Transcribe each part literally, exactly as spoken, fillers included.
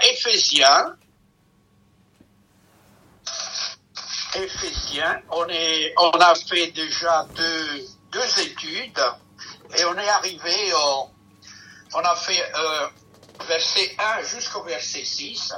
Éphésiens. Éphésiens, on, est, on a fait déjà deux, deux études et on est arrivé, au, on a fait euh, verset un jusqu'au verset six.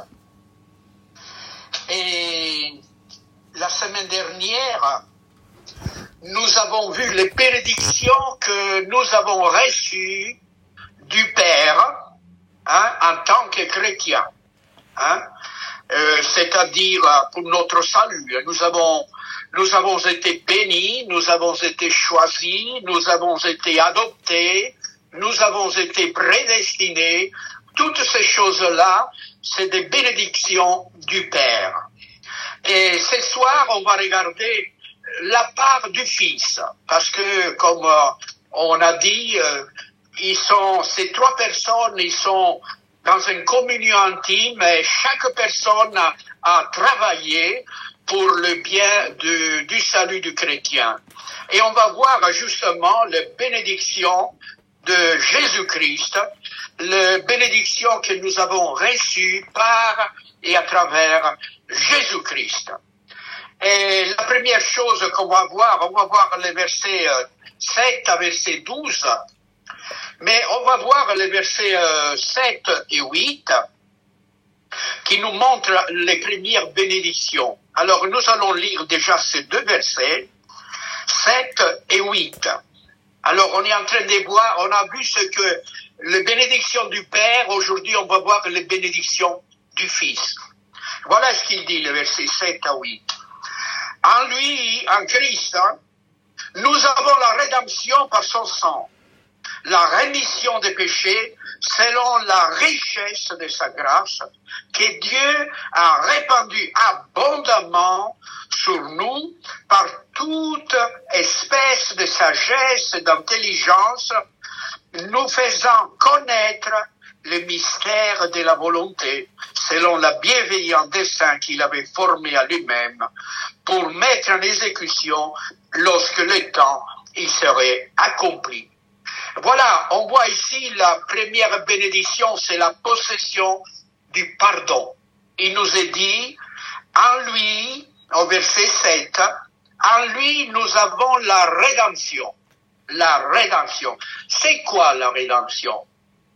Et la semaine dernière, nous avons vu les bénédictions que nous avons reçues du Père, hein, en tant que chrétiens, hein, euh, c'est-à-dire pour notre salut. Nous avons, nous avons été bénis, nous avons été choisis, nous avons été adoptés, nous avons été prédestinés. Toutes ces choses-là, c'est des bénédictions du Père. Et ce soir, on va regarder la part du Fils, parce que, comme euh, on a dit, euh, ils sont, ces trois personnes, ils sont dans une communion intime et chaque personne a, a travaillé pour le bien de, du salut du chrétien. Et on va voir justement les bénédictions de Jésus-Christ, les bénédictions que nous avons reçues par et à travers Jésus-Christ. Et la première chose qu'on va voir, on va voir les versets sept à verset douze, mais on va voir les versets sept et huit qui nous montrent les premières bénédictions. Alors nous allons lire déjà ces deux versets, sept et huit. Alors on est en train de voir, on a vu ce que les bénédictions du Père, aujourd'hui on va voir les bénédictions du Fils. Voilà ce qu'il dit, le verset sept à huit. En lui, en Christ, nous avons la rédemption par son sang, la rémission des péchés selon la richesse de sa grâce que Dieu a répandue abondamment sur nous par toute espèce de sagesse et d'intelligence, nous faisant connaître le mystère de la volonté, selon la bienveillant dessein qu'il avait formé à lui-même, pour mettre en exécution lorsque le temps il serait accompli. Voilà, on voit ici la première bénédiction, c'est la possession du pardon. Il nous est dit, en lui, au verset sept, en lui nous avons la rédemption. La rédemption. C'est quoi la rédemption?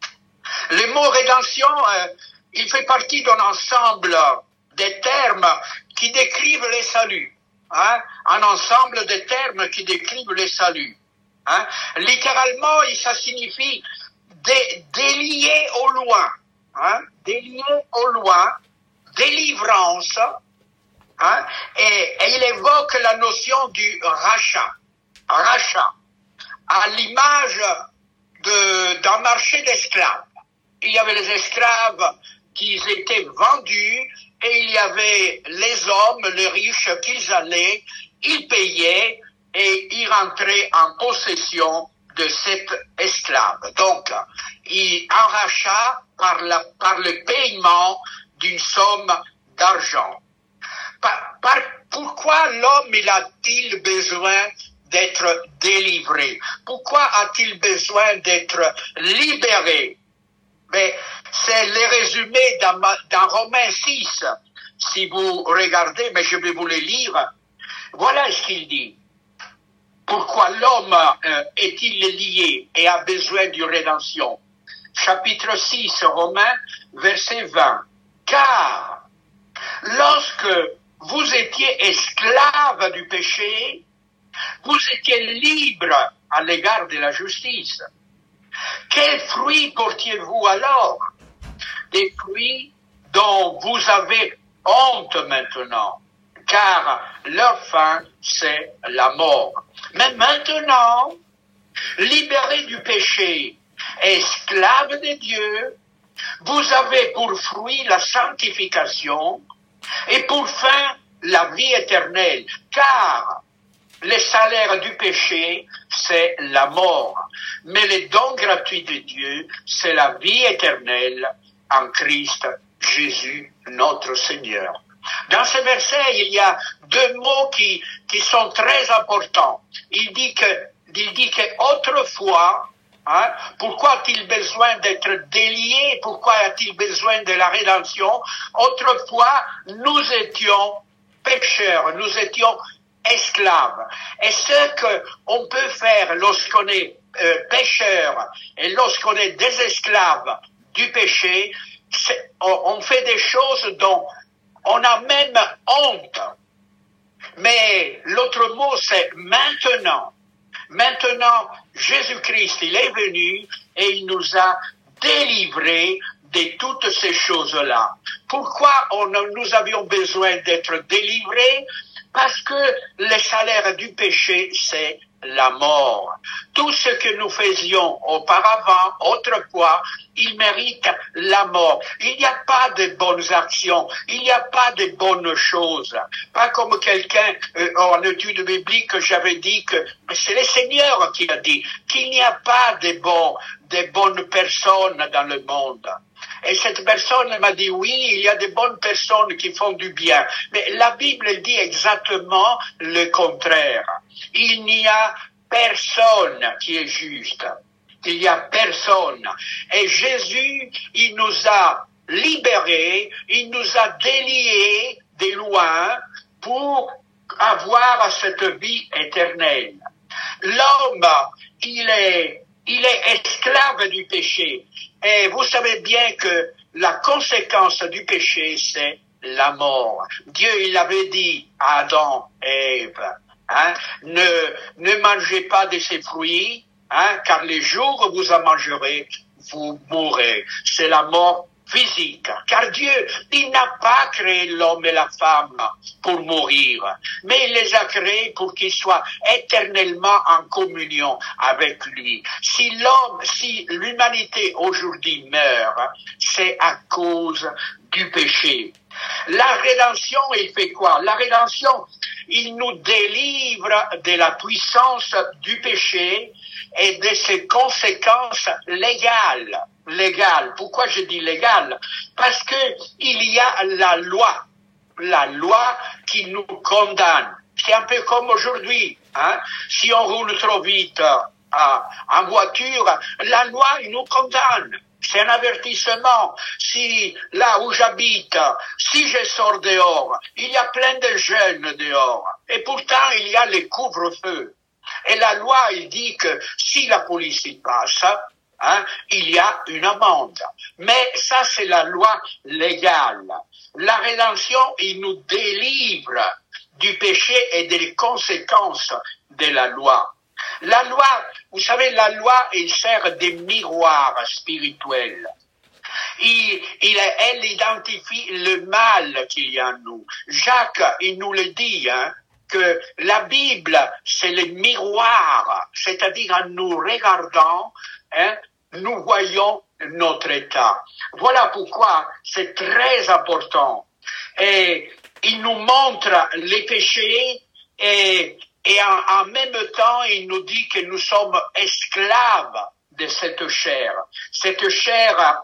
Le mot rédemption, euh, il fait partie d'un ensemble de termes qui décrivent le salut. Hein? Un ensemble de termes qui décrivent le salut. Hein? Littéralement, ça signifie dé- délier au loin. Hein? Délier au loin, délivrance. Hein? Et, et il évoque la notion du rachat. Rachat. À l'image de, d'un marché d'esclaves. Il y avait les esclaves qui étaient vendus et il y avait les hommes, les riches, qu'ils allaient, ils payaient et ils rentraient en possession de cet esclave. Donc, il en rachat par, la, par le paiement d'une somme d'argent. Par, par, pourquoi l'homme il a-t-il besoin d'être délivré? Pourquoi a-t-il besoin d'être libéré? Mais c'est le résumé dans, dans Romains six, si vous regardez, mais je vais vous le lire. Voilà ce qu'il dit. Pourquoi l'homme euh, est-il lié et a besoin d'une rédemption? Chapitre six, Romains, verset vingt. Car lorsque vous étiez esclaves du péché, vous étiez libres à l'égard de la justice. Quels fruits portiez-vous alors? Des fruits dont vous avez honte maintenant, car leur fin, c'est la mort. Mais maintenant, libérés du péché, esclaves de Dieu, vous avez pour fruit la sanctification et pour fin la vie éternelle, car le salaire du péché, c'est la mort. Mais le don gratuit de Dieu, c'est la vie éternelle en Christ Jésus, notre Seigneur. Dans ce verset, il y a deux mots qui, qui sont très importants. Il dit que, il dit que autrefois, Hein? Pourquoi a-t-il besoin d'être délié? Pourquoi a-t-il besoin de la rédemption? Autrefois, nous étions pécheurs, nous étions esclaves. Et ce qu'on peut faire lorsqu'on est euh, pécheur et lorsqu'on est des esclaves du péché, on, on fait des choses dont on a même honte. Mais l'autre mot, c'est maintenant. Maintenant, Jésus-Christ, il est venu et il nous a délivrés de toutes ces choses-là. Pourquoi on, nous avions besoin d'être délivrés? Parce que le salaire du péché, c'est la mort. Tout ce que nous faisions auparavant, autrefois, il mérite la mort. Il n'y a pas de bonnes actions, il n'y a pas de bonnes choses. Pas comme quelqu'un euh, en étude biblique, j'avais dit que c'est le Seigneur qui a dit qu'il n'y a pas de bons, de bonnes personnes dans le monde. Et cette personne m'a dit, oui, il y a de bonnes personnes qui font du bien. Mais la Bible dit exactement le contraire. Il n'y a personne qui est juste. Il n'y a personne. Et Jésus, il nous a libérés, il nous a déliés de loin pour avoir cette vie éternelle. L'homme, il est, il est esclave du péché. Et vous savez bien que la conséquence du péché, c'est la mort. Dieu, il avait dit à Adam et Ève, hein, ne, ne mangez pas de ces fruits, hein, car les jours où vous en mangerez, vous mourrez. C'est la mort physique. Car Dieu, il n'a pas créé l'homme et la femme pour mourir, mais il les a créés pour qu'ils soient éternellement en communion avec lui. Si l'homme, si l'humanité aujourd'hui meurt, c'est à cause du péché. La rédemption, il fait quoi? La rédemption, il nous délivre de la puissance du péché et de ses conséquences légales. Légales. Pourquoi je dis légales? Parce que il y a la loi. La loi qui nous condamne. C'est un peu comme aujourd'hui, hein. Si on roule trop vite euh, en voiture, la loi, il nous condamne. C'est un avertissement. Si, là où j'habite, si je sors dehors, il y a plein de jeunes dehors. Et pourtant, il y a les couvre-feux. Et la loi, il dit que si la police y passe, hein, il y a une amende. Mais ça, c'est la loi légale. La rédemption, il nous délivre du péché et des conséquences de la loi. La loi, vous savez, la loi, elle sert de miroir spirituel. Il, il, elle identifie le mal qu'il y a en nous. Jacques, il nous le dit, hein, que la Bible, c'est le miroir, c'est-à-dire en nous regardant, hein, nous voyons notre état. Voilà pourquoi c'est très important. Et il nous montre les péchés et, et en, en même temps, il nous dit que nous sommes esclaves de cette chair. Cette chair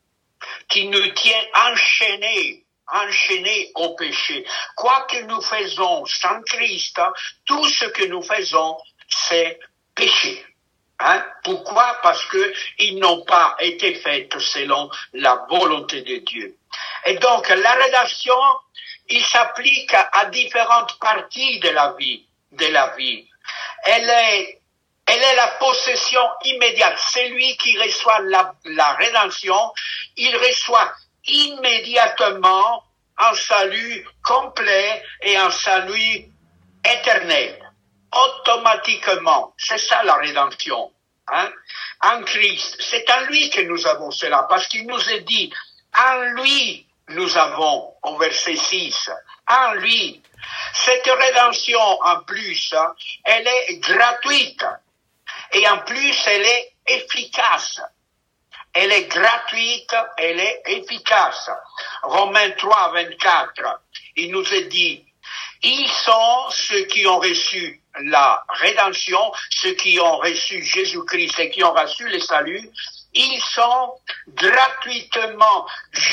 qui nous tient enchaînés, enchaînés au péché. Quoi que nous faisons sans Christ, tout ce que nous faisons, c'est péché. Hein? Pourquoi? Parce que ils n'ont pas été faits selon la volonté de Dieu. Et donc, la rédemption, il s'applique à différentes parties de la vie, de la vie. Elle est, elle est la possession immédiate. Celui qui reçoit la, la rédemption, il reçoit immédiatement un salut complet et un salut éternel. Automatiquement. C'est ça la rédemption. Hein? En Christ. C'est en lui que nous avons cela. Parce qu'il nous est dit, en lui, nous avons, au verset six, en lui. Cette rédemption, en plus, elle est gratuite. Et en plus, elle est efficace. Elle est gratuite, elle est efficace. Romains trois, vingt-quatre, il nous est dit, ils sont ceux qui ont reçu la rédemption, ceux qui ont reçu Jésus-Christ et qui ont reçu le salut, ils sont gratuitement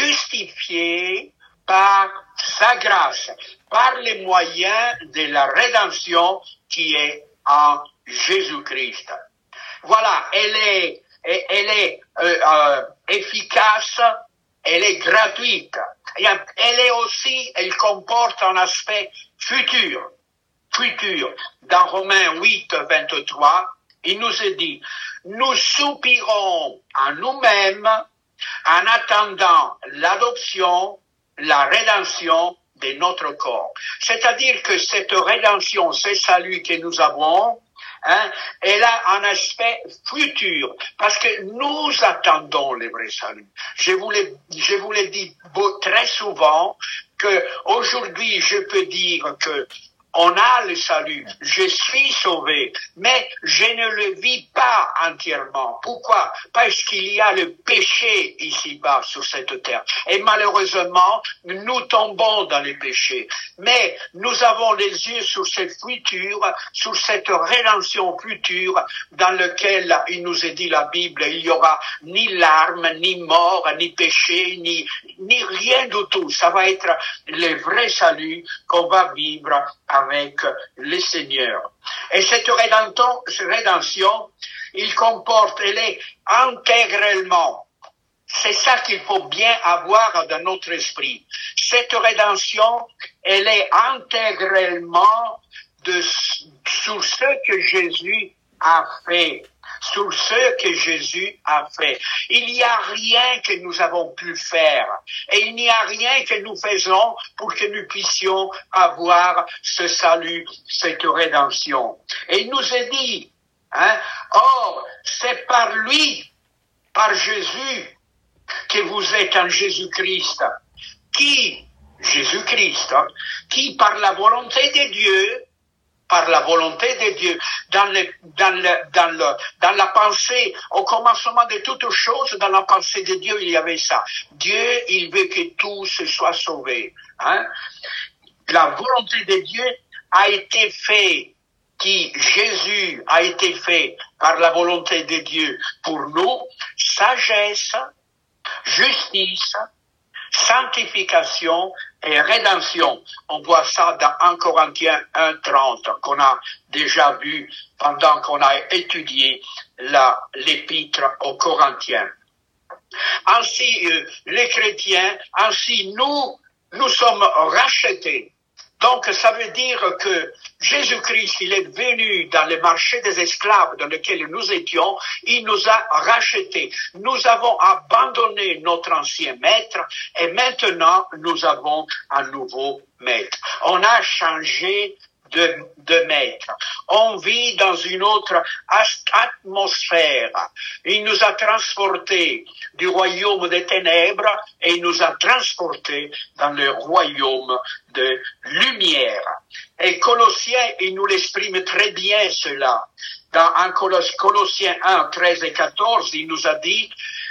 justifiés par sa grâce, par les moyens de la rédemption qui est en Jésus-Christ. Voilà, elle est, et elle est euh, euh, efficace, elle est gratuite. Et elle est aussi, elle comporte un aspect futur. Futur. Dans Romains huit, vingt-trois, il nous est dit, nous soupirons en nous-mêmes en attendant l'adoption, la rédemption de notre corps. C'est-à-dire que cette rédemption, ce salut que nous avons, hein, elle a un aspect futur, parce que nous attendons le vrai salut. Je vous l'ai, je vous l'ai dit très souvent que aujourd'hui je peux dire que on a le salut, je suis sauvé, mais je ne le vis pas entièrement. Pourquoi? Parce qu'il y a le péché ici-bas sur cette terre. Et malheureusement, nous tombons dans les péchés. Mais nous avons les yeux sur cette future, sur cette rédemption future dans laquelle il nous est dit la Bible, il n'y aura ni larmes, ni mort, ni péché, ni, ni rien du tout. Ça va être le vrai salut qu'on va vivre avec le Seigneur. Et cette rédemption, cette rédemption, il comporte, elle est intégralement. C'est ça qu'il faut bien avoir dans notre esprit. Cette rédemption, elle est intégralement de, sur ce que Jésus a fait. Sur ce que Jésus a fait. Il n'y a rien que nous avons pu faire. Et il n'y a rien que nous faisons pour que nous puissions avoir ce salut, cette rédemption. Et il nous est dit, hein, or, c'est par lui, par Jésus, que vous êtes en Jésus-Christ. Qui, Jésus-Christ, hein, qui par la volonté de Dieu, par la volonté de Dieu, dans, le, dans, le, dans, le, dans la pensée, au commencement de toutes choses, dans la pensée de Dieu, il y avait ça. Dieu, il veut que tous soient sauvés. Hein? La volonté de Dieu a été faite, qui Jésus a été fait par la volonté de Dieu pour nous, sagesse, justice, sanctification et rédemption. On voit ça dans un Corinthiens un trente qu'on a déjà vu pendant qu'on a étudié la, l'épître aux Corinthiens. Ainsi, euh, les chrétiens, ainsi nous, nous sommes rachetés. Donc, ça veut dire que Jésus-Christ, il est venu dans le marché des esclaves dans lequel nous étions, il nous a rachetés. Nous avons abandonné notre ancien maître et maintenant nous avons un nouveau maître. On a changé de, de maître. On vit dans une autre atmosphère. Il nous a transportés du royaume des ténèbres et il nous a transportés dans le royaume de lumière. Et Colossiens, il nous l'exprime très bien cela. Dans un Colossiens un, treize et quatorze, il nous a dit,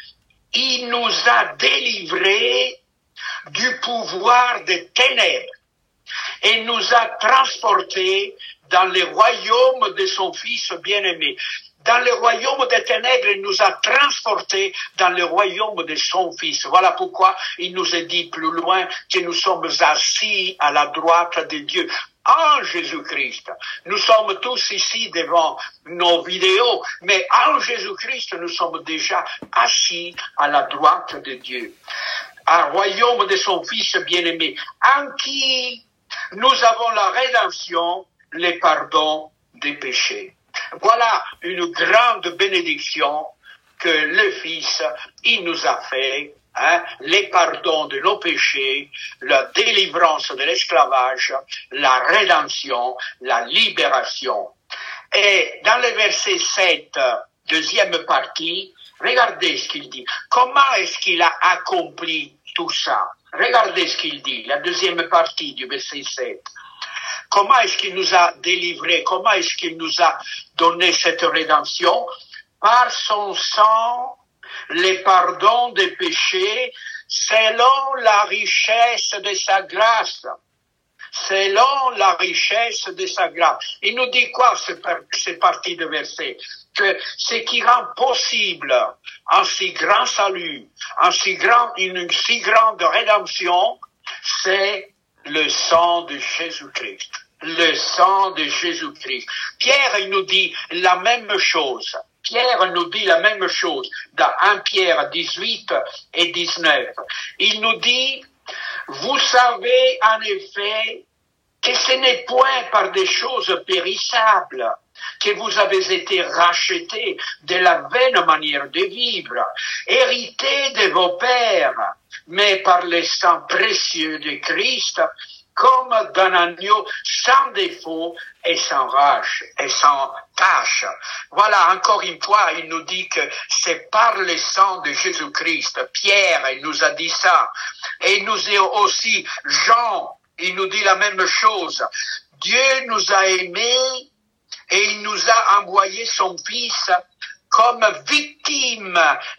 il nous a délivrés du pouvoir des ténèbres et nous a transportés dans le royaume de son Fils bien-aimé. Dans le royaume des ténèbres, il nous a transportés dans le royaume de son Fils. Voilà pourquoi il nous est dit plus loin que nous sommes assis à la droite de Dieu. En Jésus-Christ. Nous sommes tous ici devant nos vidéos, mais en Jésus-Christ, nous sommes déjà assis à la droite de Dieu. Un royaume de son Fils bien-aimé, en qui nous avons la rédemption, le pardon des péchés. Voilà une grande bénédiction que le Fils, il nous a fait, hein, les pardons de nos péchés, la délivrance de l'esclavage, la rédemption, la libération. Et dans le verset sept, deuxième partie, regardez ce qu'il dit. Comment est-ce qu'il a accompli tout ça? Regardez ce qu'il dit, la deuxième partie du verset sept. Comment est-ce qu'il nous a délivrés? Comment est-ce qu'il nous a donné cette rédemption? Par son sang, les pardons des péchés, selon la richesse de sa grâce. Selon la richesse de sa grâce. Il nous dit quoi, cette partie de verset? Que ce qui rend possible un si grand salut, un si grand, une si grande rédemption, c'est le sang de Jésus-Christ. Le sang de Jésus-Christ. Pierre, il nous dit la même chose. Pierre nous dit la même chose dans un Pierre dix-huit et dix-neuf. Il nous dit, vous savez en effet que ce n'est point par des choses périssables que vous avez été rachetés de la vaine manière de vivre, hérités de vos pères, mais par le sang précieux de Christ, comme d'un agneau sans défaut et sans rage et sans tache. Voilà, encore une fois, il nous dit que c'est par le sang de Jésus-Christ. Pierre, il nous a dit ça. Et il nous est aussi Jean, il nous dit la même chose. Dieu nous a aimés et il nous a envoyé son Fils comme victime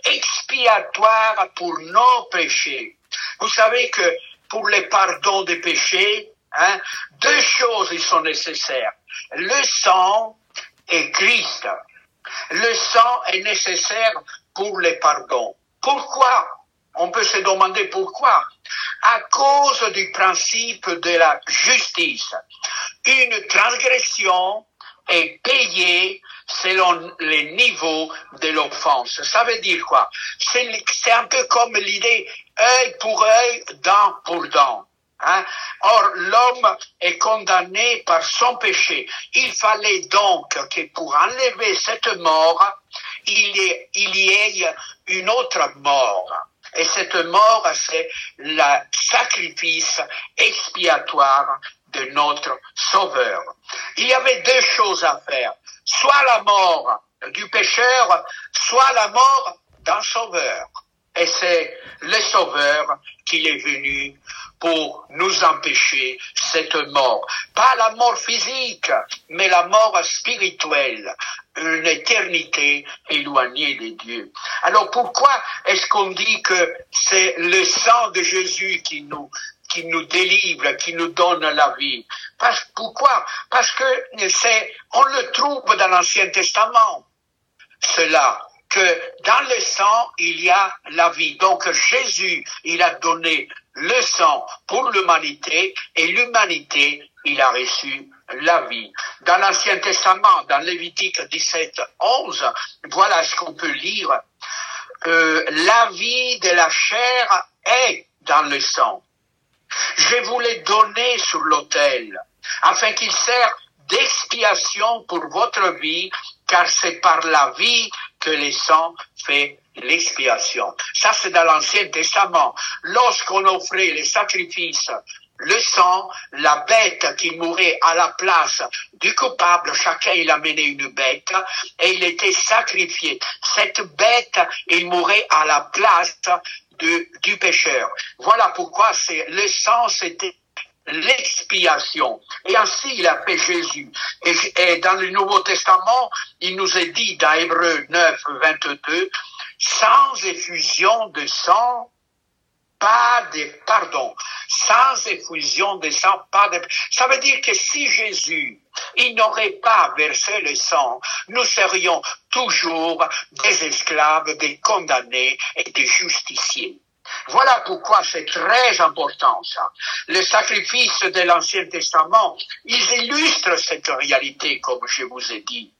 expiatoire pour nos péchés. Vous savez que pour le pardon des péchés, hein, deux choses ils sont nécessaires. Le sang et Christ. Le sang est nécessaire pour le pardon. Pourquoi? On peut se demander pourquoi. À cause du principe de la justice. Une transgression est payée selon le niveau de l'offense. Ça veut dire quoi? C'est, c'est un peu comme l'idée œil pour œil, dent pour dent. Hein? Or, l'homme est condamné par son péché. Il fallait donc que pour enlever cette mort, il y ait, il y ait une autre mort. Et cette mort, c'est le sacrifice expiatoire de notre Sauveur. Il y avait deux choses à faire. Soit la mort du pécheur, soit la mort d'un Sauveur. Et c'est le Sauveur qui est venu pour nous empêcher cette mort. Pas la mort physique, mais la mort spirituelle. Une éternité éloignée de Dieu. Alors pourquoi est-ce qu'on dit que c'est le sang de Jésus qui nous qui nous délivre, qui nous donne la vie? Parce, pourquoi? Parce que c'est, on le trouve dans l'Ancien Testament, cela, que dans le sang, il y a la vie. Donc Jésus, il a donné le sang pour l'humanité, et l'humanité, il a reçu la vie. Dans l'Ancien Testament, dans Lévitique dix-sept, onze, voilà ce qu'on peut lire. Euh, la vie de la chair est dans le sang. Je vous l'ai donné sur l'autel, afin qu'il serve d'expiation pour votre vie, car c'est par la vie que le sang fait l'expiation. Ça, c'est dans l'Ancien Testament. Lorsqu'on offrait les sacrifices, le sang, la bête qui mourait à la place du coupable, chacun il amenait une bête et il était sacrifié. Cette bête, il mourait à la place de, du pécheur. Voilà pourquoi c'est, le sang, c'était l'expiation. Et ainsi il a fait Jésus. Et, et dans le Nouveau Testament, il nous est dit dans Hébreux neuf, vingt-deux, sans effusion de sang, pas de pardon. Sans effusion de sang, pas de... Ça veut dire que si Jésus, il n'aurait pas versé le sang, nous serions toujours des esclaves, des condamnés et des justiciers. Voilà pourquoi c'est très important ça. Les sacrifices de l'Ancien Testament, ils illustrent cette réalité, comme je vous ai dit.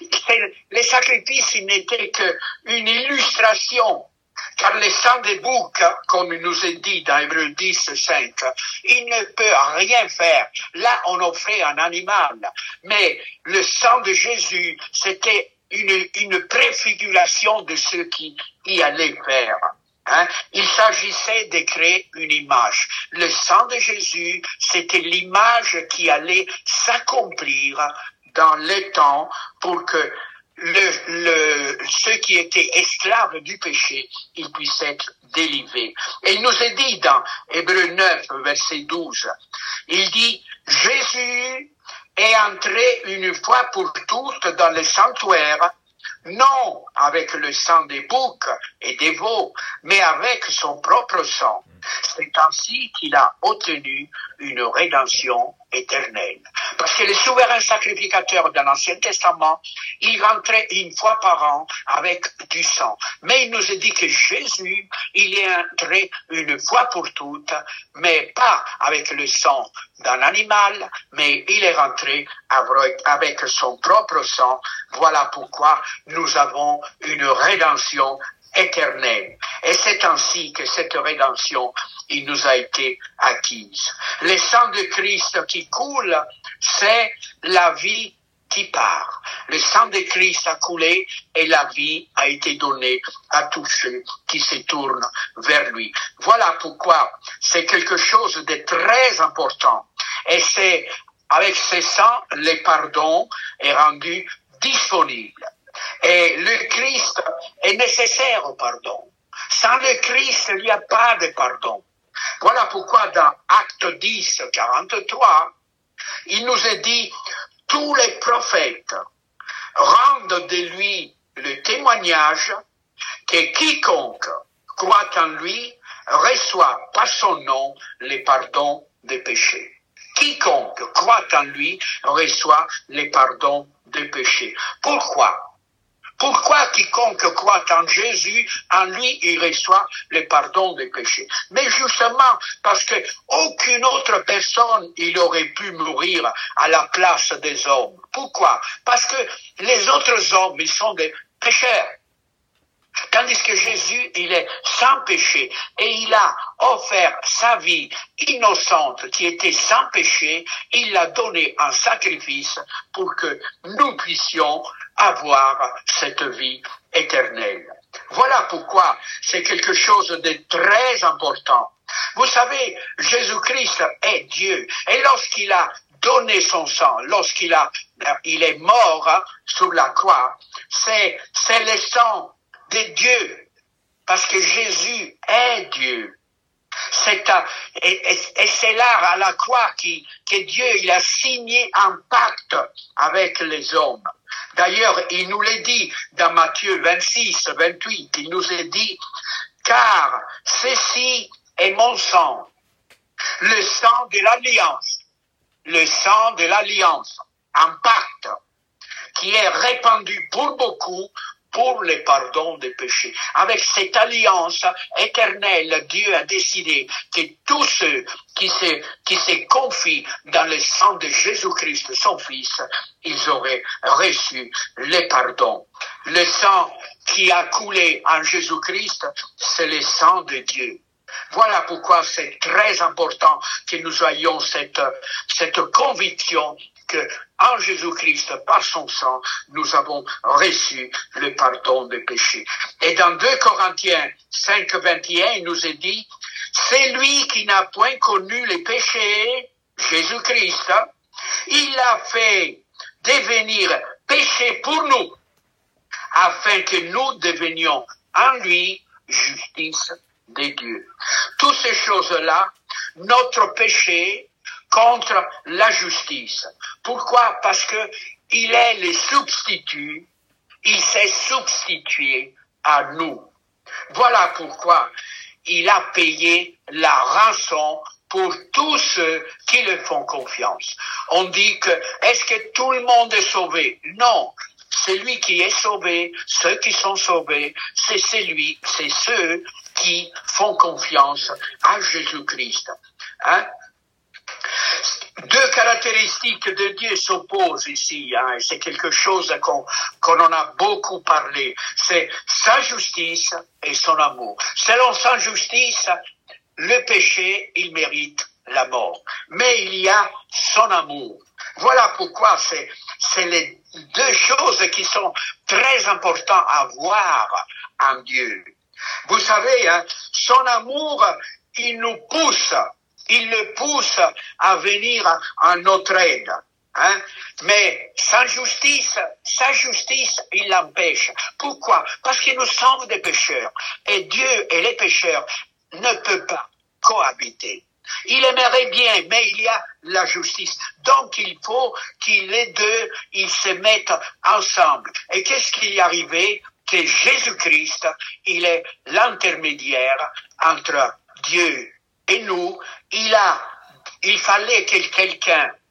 Les sacrifices, ils n'étaient qu'une illustration. Car le sang des boucs, comme il nous est dit dans Hébreux dix, cinq, il ne peut rien faire. Là, on offrait un animal. Mais le sang de Jésus, c'était une, une préfiguration de ce qu'il y allait faire. Hein? Il s'agissait de créer une image. Le sang de Jésus, c'était l'image qui allait s'accomplir dans le temps pour que Le, le, ceux qui étaient esclaves du péché, ils puissent être délivrés. Et il nous est dit dans Hébreux neuf, verset douze, il dit, Jésus est entré une fois pour toutes dans le sanctuaire, non avec le sang des boucs et des veaux, mais avec son propre sang. C'est ainsi qu'il a obtenu une rédemption éternelle. Parce que le souverain sacrificateur de l'Ancien Testament, il rentrait une fois par an avec du sang. Mais il nous a dit que Jésus, il est entré une fois pour toutes, mais pas avec le sang d'un animal, mais il est rentré avec, avec son propre sang. Voilà pourquoi nous avons une rédemption éternelle. Et c'est ainsi que cette rédemption, il nous a été acquise. Le sang de Christ qui coule, c'est la vie qui part. Le sang de Christ a coulé et la vie a été donnée à tous ceux qui se tournent vers lui. Voilà pourquoi c'est quelque chose de très important. Et c'est avec ce sang, le pardon est rendu disponible. Et le Christ est nécessaire au pardon. Sans le Christ, il n'y a pas de pardon. Voilà pourquoi dans Acte dix, quarante-trois, il nous est dit, tous les prophètes rendent de lui le témoignage que quiconque croit en lui reçoit par son nom le pardon des péchés. Quiconque croit en lui reçoit le pardon des péchés. Pourquoi? Pourquoi quiconque croit en Jésus, en lui, il reçoit le pardon des péchés? Mais justement, parce que aucune autre personne, il aurait pu mourir à la place des hommes. Pourquoi? Parce que les autres hommes, ils sont des pécheurs. Tandis que Jésus, il est sans péché et il a offert sa vie innocente qui était sans péché, il l'a donné en sacrifice pour que nous puissions avoir cette vie éternelle. Voilà pourquoi c'est quelque chose de très important. Vous savez, Jésus-Christ est Dieu et lorsqu'il a donné son sang, lorsqu'il a, il est mort sur la croix, c'est, c'est le sang de Dieu, parce que Jésus est Dieu. C'est à, et, et, et c'est là, à la croix, qui, que Dieu il a signé un pacte avec les hommes. D'ailleurs, il nous l'a dit dans Matthieu vingt-six, vingt-huit, il nous a dit, car ceci est mon sang, le sang de l'alliance, le sang de l'alliance, un pacte qui est répandu pour beaucoup, pour le pardon des péchés. Avec cette alliance éternelle, Dieu a décidé que tous ceux qui se, qui se confient dans le sang de Jésus-Christ, son Fils, ils auraient reçu le pardon. Le sang qui a coulé en Jésus-Christ, c'est le sang de Dieu. Voilà pourquoi c'est très important que nous ayons cette, cette conviction que en Jésus-Christ, par son sang, nous avons reçu le pardon des péchés. Et dans deux Corinthiens cinq, vingt et un, il nous est dit, c'est lui qui n'a point connu les péchés, Jésus-Christ, il l'a fait devenir péché pour nous, afin que nous devenions en lui justice de Dieu. Toutes ces choses-là, notre péché contre la justice. Pourquoi? Parce que il est le substitut, il s'est substitué à nous. Voilà pourquoi il a payé la rançon pour tous ceux qui le font confiance. On dit que, est-ce que tout le monde est sauvé? Non. Celui qui est sauvé, ceux qui sont sauvés, c'est celui, c'est ceux qui font confiance à Jésus-Christ. Hein? Deux caractéristiques de Dieu s'opposent ici, hein, et c'est quelque chose qu'on, qu'on en a beaucoup parlé. C'est sa justice et son amour. Selon sa justice, le péché, il mérite la mort. Mais il y a son amour. Voilà pourquoi c'est, c'est les deux choses qui sont très importantes à voir en Dieu. Vous savez, hein, son amour, il nous pousse, il le pousse à venir à notre aide. Hein? Mais sa justice, sa justice, il l'empêche. Pourquoi? Parce que nous sommes des pécheurs. Et Dieu et les pécheurs ne peuvent pas cohabiter. Il aimerait bien, mais il y a la justice. Donc il faut qu'ils les deux, ils se mettent ensemble. Et qu'est-ce qui est arrivé? Que Jésus-Christ, il est l'intermédiaire entre Dieu et nous. Il a, il fallait que quelqu'un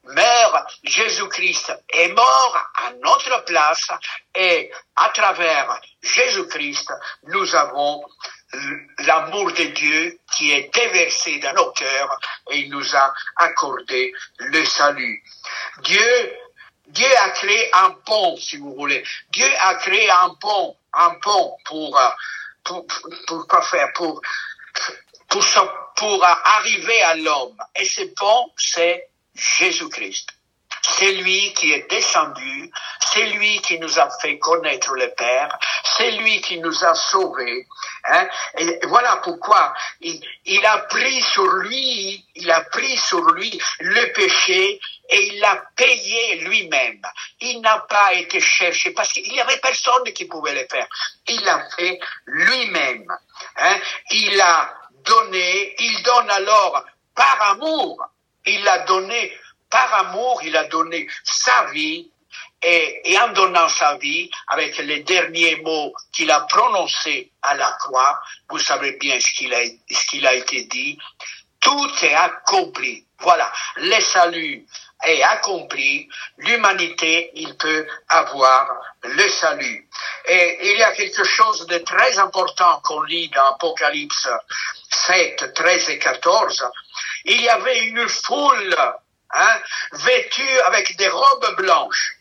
meurt, Jésus-Christ est mort à notre place et à travers Jésus-Christ, nous avons l'amour de Dieu qui est déversé dans nos cœurs et il nous a accordé le salut. Dieu, Dieu a créé un pont, si vous voulez. Dieu a créé un pont, un pont pour, pour, pour, pour quoi faire, pour, pour, pour arriver à l'homme. Et ce pont, c'est Jésus-Christ. C'est lui qui est descendu, c'est lui qui nous a fait connaître le Père, c'est lui qui nous a sauvés. Hein? Et voilà pourquoi il, il a pris sur lui, il a pris sur lui le péché et il l'a payé lui-même. Il n'a pas été cherché parce qu'il y avait personne qui pouvait le faire. Il l'a fait lui-même. Hein? Il a donné, il donne alors par amour, il a donné par amour, il a donné sa vie, et, et en donnant sa vie, avec les derniers mots qu'il a prononcés à la croix, vous savez bien ce qu'il a, ce qu'il a été dit, tout est accompli. Voilà, le salut est accompli, l'humanité, il peut avoir le salut. Et il y a quelque chose de très important qu'on lit dans Apocalypse sept, treize et quatorze. Il y avait une foule Hein, vêtus avec des robes blanches.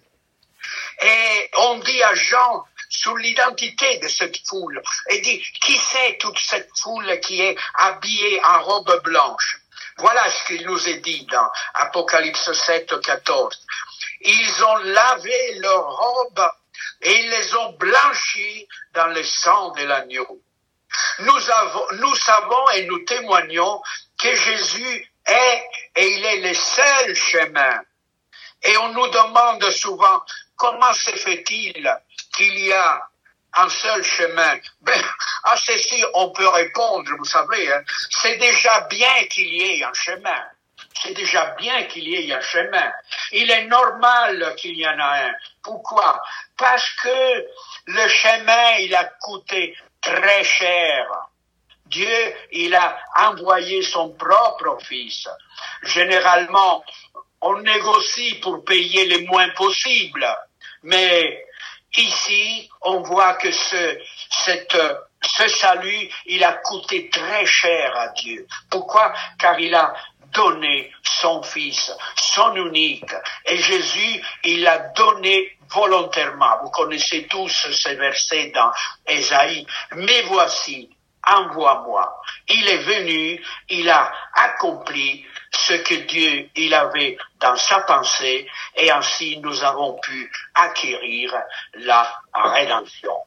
Et on dit à Jean sur l'identité de cette foule, et dit, qui c'est toute cette foule qui est habillée en robe blanche? Voilà ce qu'il nous est dit dans Apocalypse sept, quatorze. Ils ont lavé leurs robes et ils les ont blanchies dans le sang de l'agneau. Nous avons, nous savons et nous témoignons que Jésus est et il est le seul chemin. Et on nous demande souvent, comment se fait-il qu'il y a un seul chemin? Ben, à ceci, on peut répondre, vous savez, hein, c'est déjà bien qu'il y ait un chemin. C'est déjà bien qu'il y ait un chemin. Il est normal qu'il y en a un. Pourquoi? Parce que le chemin, il a coûté très cher. Dieu, il a envoyé son propre fils. Généralement, on négocie pour payer le moins possible. Mais ici, on voit que ce, cette, ce salut, il a coûté très cher à Dieu. Pourquoi? Car il a donné son fils, son unique. Et Jésus, il l'a donné volontairement. Vous connaissez tous ces versets dans Ésaïe. Mais voici, envoie-moi. Il est venu, il a accompli ce que Dieu, il avait dans sa pensée, et ainsi nous avons pu acquérir la rédemption.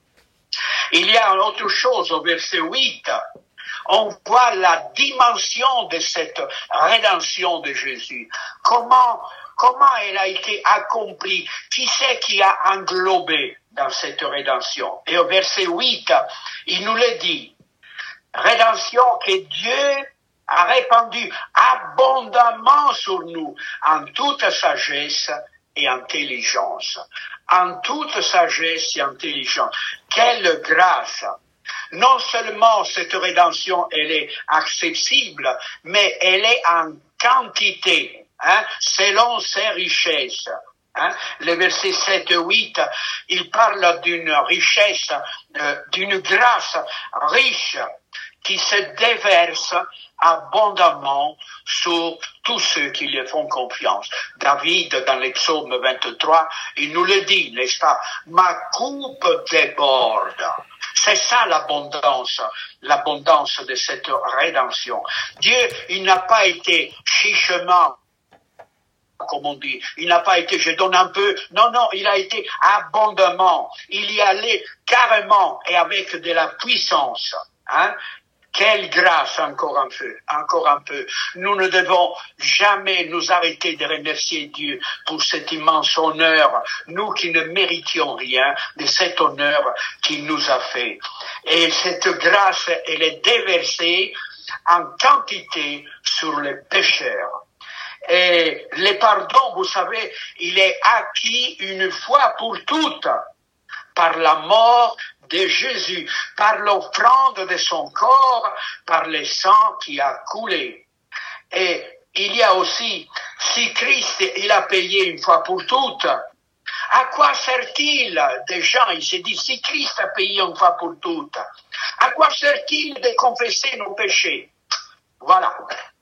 Il y a une autre chose au verset huit. On voit la dimension de cette rédemption de Jésus. Comment, comment elle a été accomplie? Qui c'est qui a englobé dans cette rédemption? Et au verset huit, il nous le dit. Rédemption que Dieu a répandue abondamment sur nous en toute sagesse et intelligence. En toute sagesse et intelligence. Quelle grâce! Non seulement cette rédemption, elle est accessible, mais elle est en quantité, hein, selon ses richesses. Hein. Le verset sept et huit, il parle d'une richesse, euh, d'une grâce riche qui se déverse abondamment sur tous ceux qui lui font confiance. David, dans le psaume vingt-trois, il nous le dit, n'est-ce pas? Ma coupe déborde. C'est ça l'abondance, l'abondance de cette rédemption. Dieu, il n'a pas été chichement, comme on dit, il n'a pas été, je donne un peu, non, non, il a été abondamment, il y allait carrément et avec de la puissance, hein. Quelle grâce, encore un peu, encore un peu. Nous ne devons jamais nous arrêter de remercier Dieu pour cet immense honneur, nous qui ne méritions rien de cet honneur qu'il nous a fait. Et cette grâce, elle est déversée en quantité sur les pécheurs. Et le pardon, vous savez, il est acquis une fois pour toutes par la mort de Jésus, par l'offrande de son corps, par le sang qui a coulé. Et il y a aussi si Christ, il a payé une fois pour toutes, à quoi sert-il des gens, il s'est dit, si Christ a payé une fois pour toutes, à quoi sert-il de confesser nos péchés? Voilà.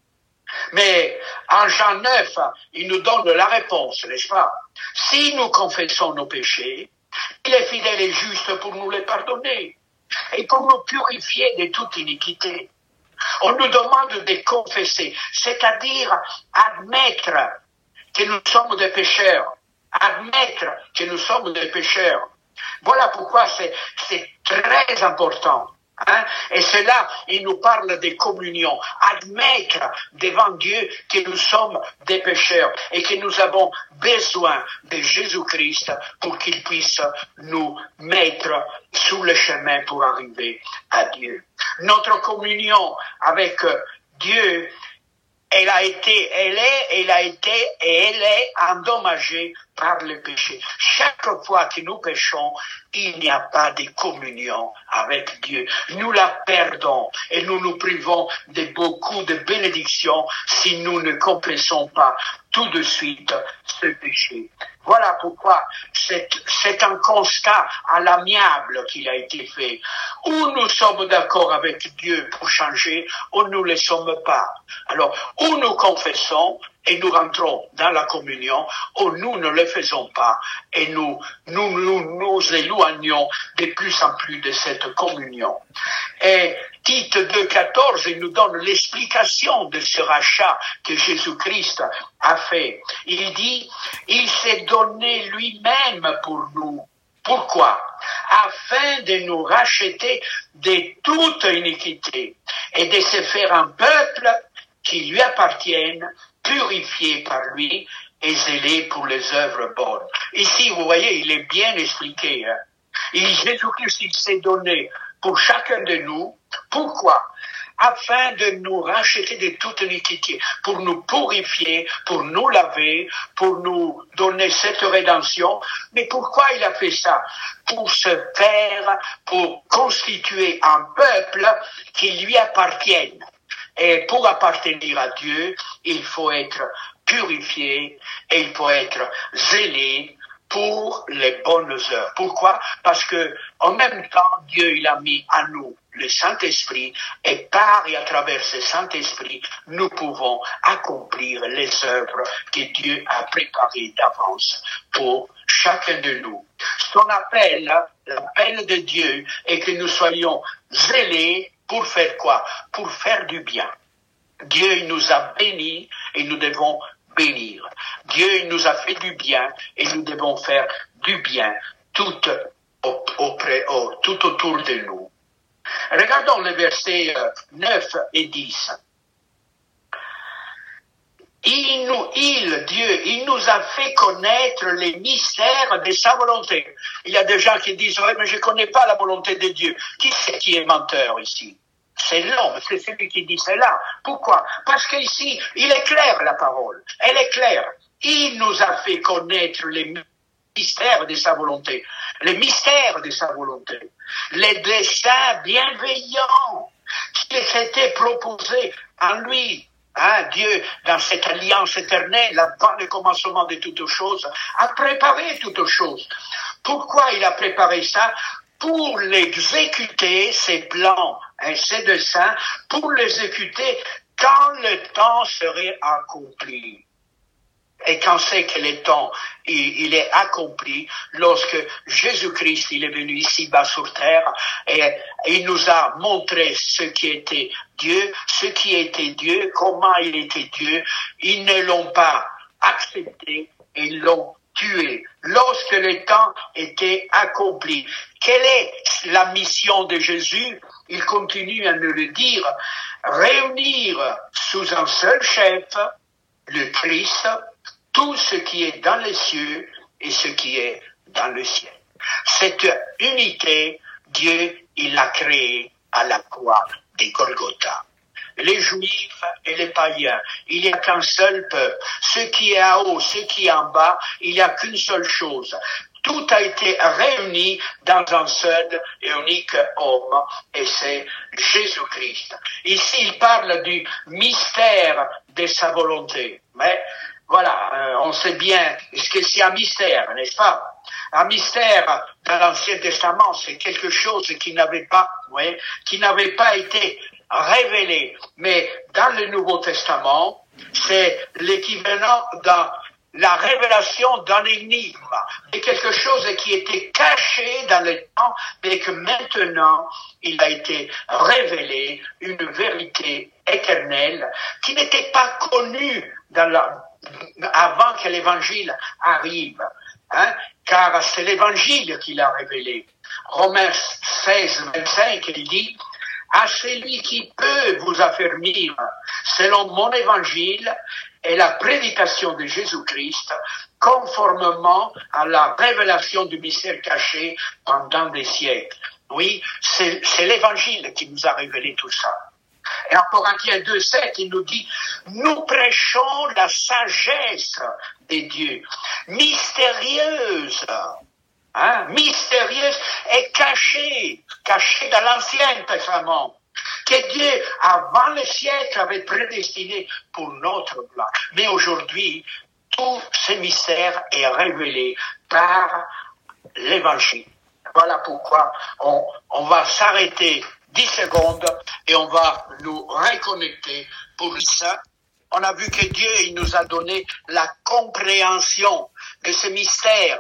Mais en Jean neuf, il nous donne la réponse, n'est-ce pas? Si nous confessons nos péchés, il est fidèle et juste pour nous les pardonner et pour nous purifier de toute iniquité. On nous demande de confesser, c'est-à-dire admettre que nous sommes des pécheurs, admettre que nous sommes des pécheurs. Voilà pourquoi c'est, c'est très important. Hein? Et c'est là, il nous parle de communion, admettre devant Dieu que nous sommes des pécheurs et que nous avons besoin de Jésus-Christ pour qu'il puisse nous mettre sur le chemin pour arriver à Dieu. Notre communion avec Dieu, elle a été, elle est, elle a été et elle est endommagée par le péché. Chaque fois que nous péchons, il n'y a pas de communion avec Dieu. Nous la perdons et nous nous privons de beaucoup de bénédictions si nous ne confessons pas tout de suite ce péché. Voilà pourquoi c'est, c'est un constat à l'amiable qu'il a été fait. Ou nous sommes d'accord avec Dieu pour changer, ou nous ne le sommes pas. Alors, ou nous confessons et nous rentrons dans la communion, ou nous ne le faisons pas et nous nous, nous, nous éloignons de plus en plus de cette communion. Et Tite deux quatorze, il nous donne l'explication de ce rachat que Jésus-Christ a fait. Il dit, il s'est donné lui-même pour nous. Pourquoi? Afin de nous racheter de toute iniquité et de se faire un peuple qui lui appartienne, purifié par lui et zélé pour les œuvres bonnes. Ici, vous voyez, il est bien expliqué. Hein? Il, Jésus-Christ, il s'est donné pour chacun de nous. Pourquoi? Afin de nous racheter de toute iniquité, pour nous purifier, pour nous laver, pour nous donner cette rédemption. Mais pourquoi il a fait ça? Pour se faire, pour constituer un peuple qui lui appartienne. Et pour appartenir à Dieu, il faut être purifié et il faut être zélé pour les bonnes œuvres. Pourquoi? Parce que en même temps, Dieu il a mis à nous le Saint-Esprit et par et à travers ce Saint-Esprit, nous pouvons accomplir les œuvres que Dieu a préparées d'avance pour chacun de nous. Son appel, l'appel de Dieu est que nous soyons zélés pour faire quoi? Pour faire du bien. Dieu il nous a bénis et nous devons bénir. Dieu il nous a fait du bien et nous devons faire du bien tout, auprès, au, tout autour de nous. Regardons les versets neuf et dix. Il nous, il, Dieu, il nous a fait connaître les mystères de sa volonté. Il y a des gens qui disent, ouais, mais je connais pas la volonté de Dieu. Qui c'est qui est menteur ici? C'est l'homme, c'est celui qui dit cela. Pourquoi? Parce qu'ici, il est clair la parole. Elle est claire. Il nous a fait connaître les mystères de sa volonté. Les mystères de sa volonté. Les desseins bienveillants qui s'étaient proposés en lui. Hein, Dieu, dans cette alliance éternelle, avant le commencement de toutes choses, a préparé toutes choses. Pourquoi il a préparé ça? Pour l'exécuter, ces plans et ces desseins, pour l'exécuter quand le temps serait accompli. Et quand c'est que le temps il, il est accompli, lorsque Jésus-Christ il est venu ici-bas sur terre et il nous a montré ce qui était Dieu, ce qui était Dieu, comment il était Dieu, ils ne l'ont pas accepté, ils l'ont tué. Lorsque le temps était accompli, quelle est la mission de Jésus? Il continue à nous le dire, réunir sous un seul chef le Christ, tout ce qui est dans les cieux et ce qui est dans le ciel. Cette unité, Dieu, il l'a créée à la croix de Golgotha. Les Juifs et les païens, il n'y a qu'un seul peuple. Ce qui est en haut, ce qui est en bas, il n'y a qu'une seule chose. Tout a été réuni dans un seul et unique homme, et c'est Jésus-Christ. Ici, il parle du mystère de sa volonté. Mais Voilà, euh, on sait bien ce que c'est un mystère, n'est-ce pas? Un mystère dans l'Ancien Testament, c'est quelque chose qui n'avait pas, ouais, qui n'avait pas été révélé. Mais dans le Nouveau Testament, c'est l'équivalent dans la révélation d'un énigme, de quelque chose qui était caché dans le temps, mais que maintenant, il a été révélé, une vérité éternelle qui n'était pas connue dans la, avant que l'évangile arrive, hein, car c'est l'évangile qui l'a révélé. Romains seize, vingt-cinq, il dit, à celui qui peut vous affermir selon mon évangile et la prédication de Jésus-Christ, conformément à la révélation du mystère caché pendant des siècles. Oui, c'est, c'est l'évangile qui nous a révélé tout ça. Et en Corinthiens deux, sept, il nous dit, nous prêchons la sagesse des dieux, mystérieuse, hein, mystérieuse et cachée, cachée dans l'Ancien Testament, que Dieu, avant le siècle, avait prédestiné pour notre gloire. Mais aujourd'hui, tout ce mystère est révélé par l'Évangile. Voilà pourquoi on, on va s'arrêter dix secondes et on va nous reconnecter pour ça. On a vu que Dieu, il nous a donné la compréhension de ce mystère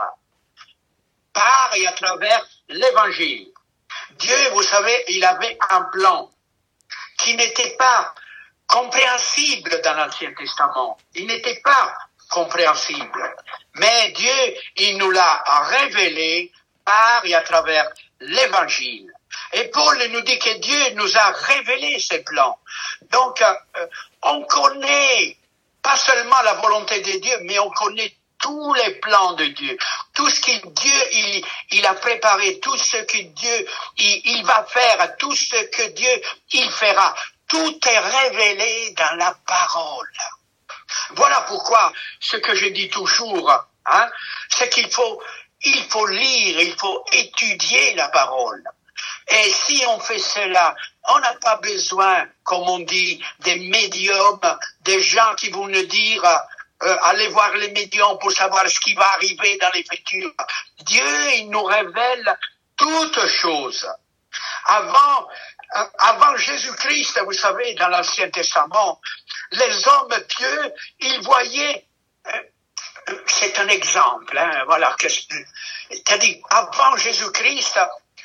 par et à travers l'Évangile. Dieu, vous savez, il avait un plan qui n'était pas compréhensible dans l'Ancien Testament. Il n'était pas compréhensible. Mais Dieu, il nous l'a révélé par et à travers l'Évangile. Et Paul nous dit que Dieu nous a révélé ses plans. Donc, euh, on connaît pas seulement la volonté de Dieu, mais on connaît tous les plans de Dieu. Tout ce que Dieu, il, il a préparé, tout ce que Dieu, il, il va faire, tout ce que Dieu, il fera. Tout est révélé dans la parole. Voilà pourquoi, ce que je dis toujours, hein, c'est qu'il faut, il faut lire, il faut étudier la parole. Et si on fait cela, on n'a pas besoin, comme on dit, des médiums, des gens qui vont nous dire, euh, allez voir les médiums pour savoir ce qui va arriver dans les futurs. Dieu, il nous révèle toutes choses. Avant, euh, avant Jésus-Christ, vous savez, dans l'Ancien Testament, les hommes pieux, ils voyaient, euh, c'est un exemple, hein, voilà, que, c'est-à-dire, avant Jésus-Christ,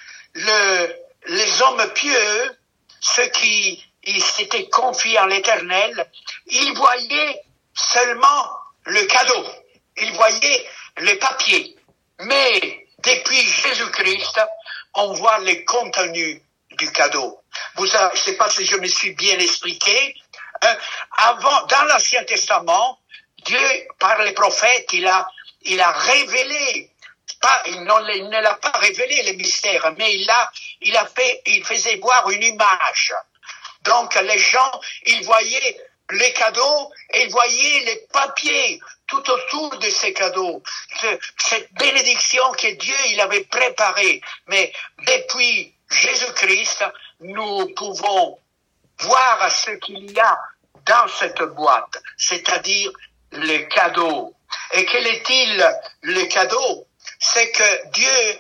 Le, les hommes pieux, ceux qui ils s'étaient confiés en l'Éternel, ils voyaient seulement le cadeau, ils voyaient le papier. Mais depuis Jésus-Christ, on voit le contenu du cadeau. Vous savez, je ne sais pas si je me suis bien expliqué. Hein, avant, dans l'Ancien Testament, Dieu, par les prophètes, il a, il a révélé. Pas, il, il ne l'a pas révélé le mystère, mais il a, il a fait, il faisait voir une image. Donc les gens, ils voyaient les cadeaux et ils voyaient les papiers tout autour de ces cadeaux. Cette bénédiction que Dieu il avait préparée. Mais depuis Jésus-Christ, nous pouvons voir ce qu'il y a dans cette boîte, c'est-à-dire le cadeau. Et quel est-il le cadeau? C'est que Dieu,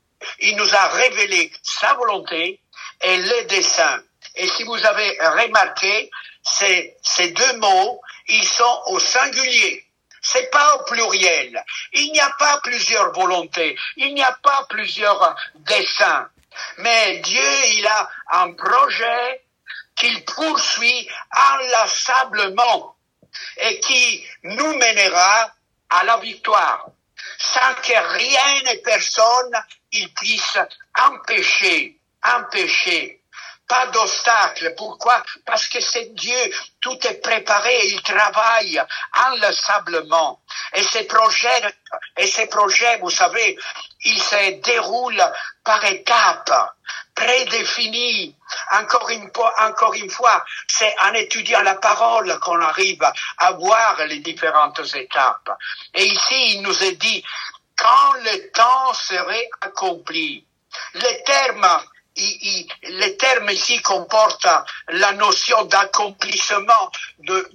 il nous a révélé sa volonté et les desseins. Et si vous avez remarqué, ces, ces deux mots, ils sont au singulier. C'est pas au pluriel. Il n'y a pas plusieurs volontés. Il n'y a pas plusieurs desseins. Mais Dieu, il a un projet qu'il poursuit inlassablement et qui nous mènera à la victoire, sans que rien et personne il puisse empêcher, empêcher. Pas d'obstacle. Pourquoi? Parce que c'est Dieu, tout est préparé, il travaille inlassablement. Et ces projets, et ces projets, vous savez, ils se déroulent par étapes, prédéfinies. Encore une fois, encore une fois, c'est en étudiant la parole qu'on arrive à voir les différentes étapes. Et ici, il nous est dit, quand le temps serait accompli, les termes Il, il, les termes ici comportent la notion d'accomplissement de, dans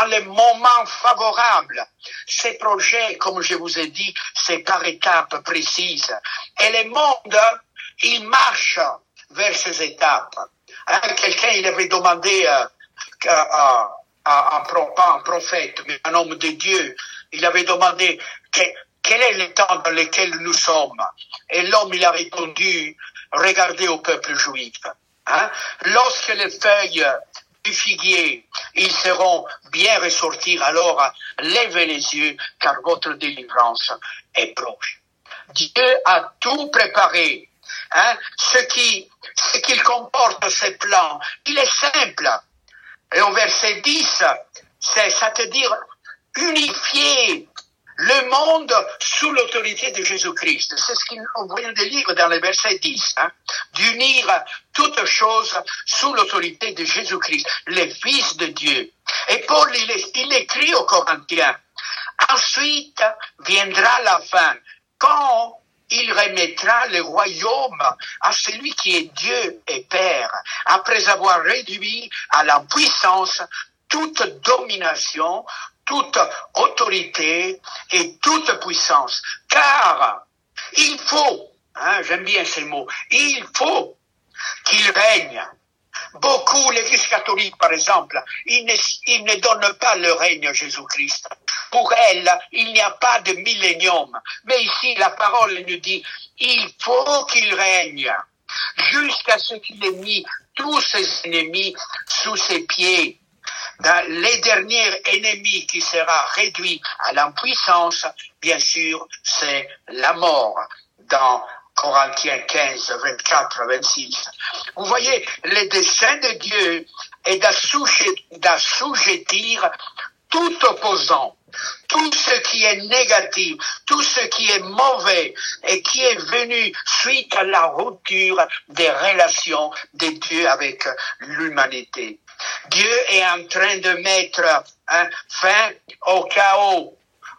les moments favorables. Ces projets, comme je vous ai dit, c'est par étapes précises. Et le monde, il marche vers ces étapes. Hein, quelqu'un, il avait demandé euh, à, à, à, pas un prophète, mais un homme de Dieu, il avait demandé que, quel est le temps dans lequel nous sommes. Et l'homme, il a répondu, regardez au peuple juif. Hein, lorsque les feuilles du figuier, ils seront bien ressortir, alors levez les yeux, car votre délivrance est proche. Dieu a tout préparé. Hein, ce qui, ce qu'il comporte, ces plans, il est simple. Et au verset dix, c'est, c'est-à-dire unifier le monde sous l'autorité de Jésus-Christ. C'est ce qu'on vient de lire dans le verset dix. Hein, d'unir toutes choses sous l'autorité de Jésus-Christ, le Fils de Dieu. Et Paul, il, il écrit aux Corinthiens, ensuite viendra la fin, quand il remettra le royaume à celui qui est Dieu et Père, après avoir réduit à la puissance toute domination, toute autorité et toute puissance. Car il faut, hein, j'aime bien ces mots, il faut qu'il règne. Beaucoup, l'Église catholique par exemple, il ne, il ne donne pas le règne à Jésus-Christ. Pour elle, il n'y a pas de millénium. Mais ici, la parole nous dit, il faut qu'il règne jusqu'à ce qu'il ait mis tous ses ennemis sous ses pieds. Dans les derniers ennemis qui sera réduit à l'impuissance, bien sûr, c'est la mort. Dans Corinthiens quinze, vingt-quatre, vingt-six. Vous voyez, le dessein de Dieu est d'assujettir tout opposant, tout ce qui est négatif, tout ce qui est mauvais et qui est venu suite à la rupture des relations de Dieu avec l'humanité. Dieu est en train de mettre hein, fin au chaos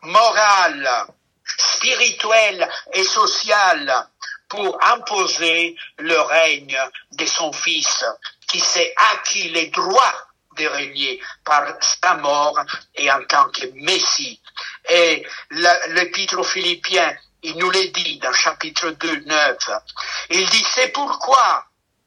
moral, spirituel et social pour imposer le règne de son Fils qui s'est acquis les droits de régner par sa mort et en tant que Messie. Et l'Épître aux Philippiens, il nous le dit dans chapitre deux, neuf. Il dit, c'est pourquoi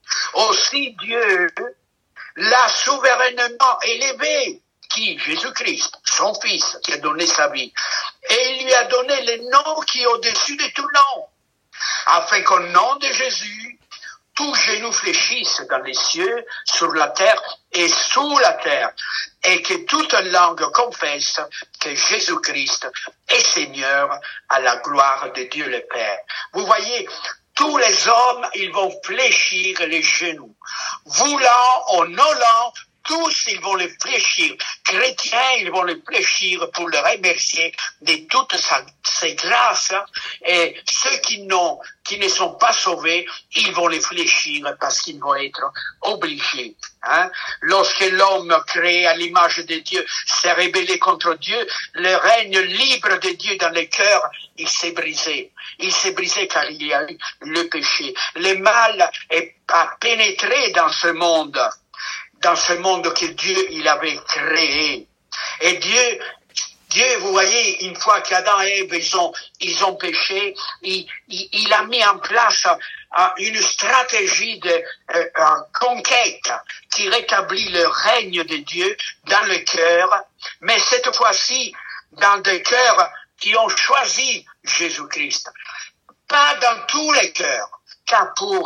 aussi Dieu l'a souverainement élevé, qui, Jésus-Christ, son Fils, qui a donné sa vie, et il lui a donné le nom qui est au-dessus de tout nom, afin qu'au nom de Jésus, tout genou fléchisse dans les cieux, sur la terre et sous la terre, et que toute langue confesse que Jésus-Christ est Seigneur à la gloire de Dieu le Père. Vous voyez, tous les hommes, ils vont fléchir les genoux. Voulant ou non, tous, ils vont les fléchir. Chrétiens, ils vont les fléchir pour le remercier de toutes ses grâces. Et ceux qui n'ont, qui ne sont pas sauvés, ils vont les fléchir parce qu'ils vont être obligés. Hein? Lorsque l'homme créé à l'image de Dieu s'est rebellé contre Dieu, le règne libre de Dieu dans le cœur, il s'est brisé. Il s'est brisé car il y a eu le péché. Le mal a pénétré dans ce monde. Dans ce monde que Dieu, il avait créé. Et Dieu, Dieu, vous voyez, une fois qu'Adam et Ève, ils ont, ils ont péché, il, il, il a mis en place uh, une stratégie de uh, uh, conquête qui rétablit le règne de Dieu dans le cœur, mais cette fois-ci, dans des cœurs qui ont choisi Jésus-Christ. Pas dans tous les cœurs, car pour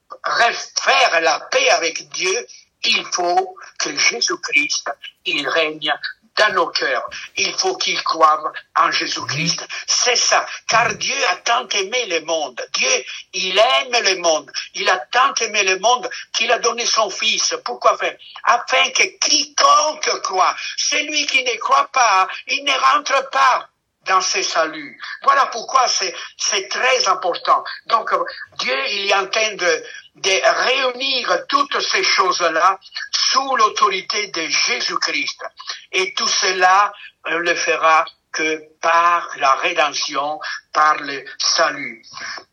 faire la paix avec Dieu, il faut que Jésus-Christ, il règne dans nos cœurs. Il faut qu'il croie en Jésus-Christ. C'est ça. Car Dieu a tant aimé le monde. Dieu, il aime le monde. Il a tant aimé le monde qu'il a donné son Fils. Pourquoi faire? Afin que quiconque croit, celui qui ne croit pas, il ne rentre pas dans ces saluts. Voilà pourquoi c'est, c'est très important. Donc, Dieu, il est en train de, de réunir toutes ces choses-là sous l'autorité de Jésus-Christ. Et tout cela euh, le fera que par la rédemption, par le salut.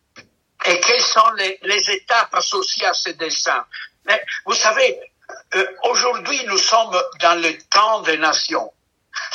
Et quelles sont les, les étapes associées à ce dessein? Mais, vous savez, euh, aujourd'hui, nous sommes dans le temps des nations.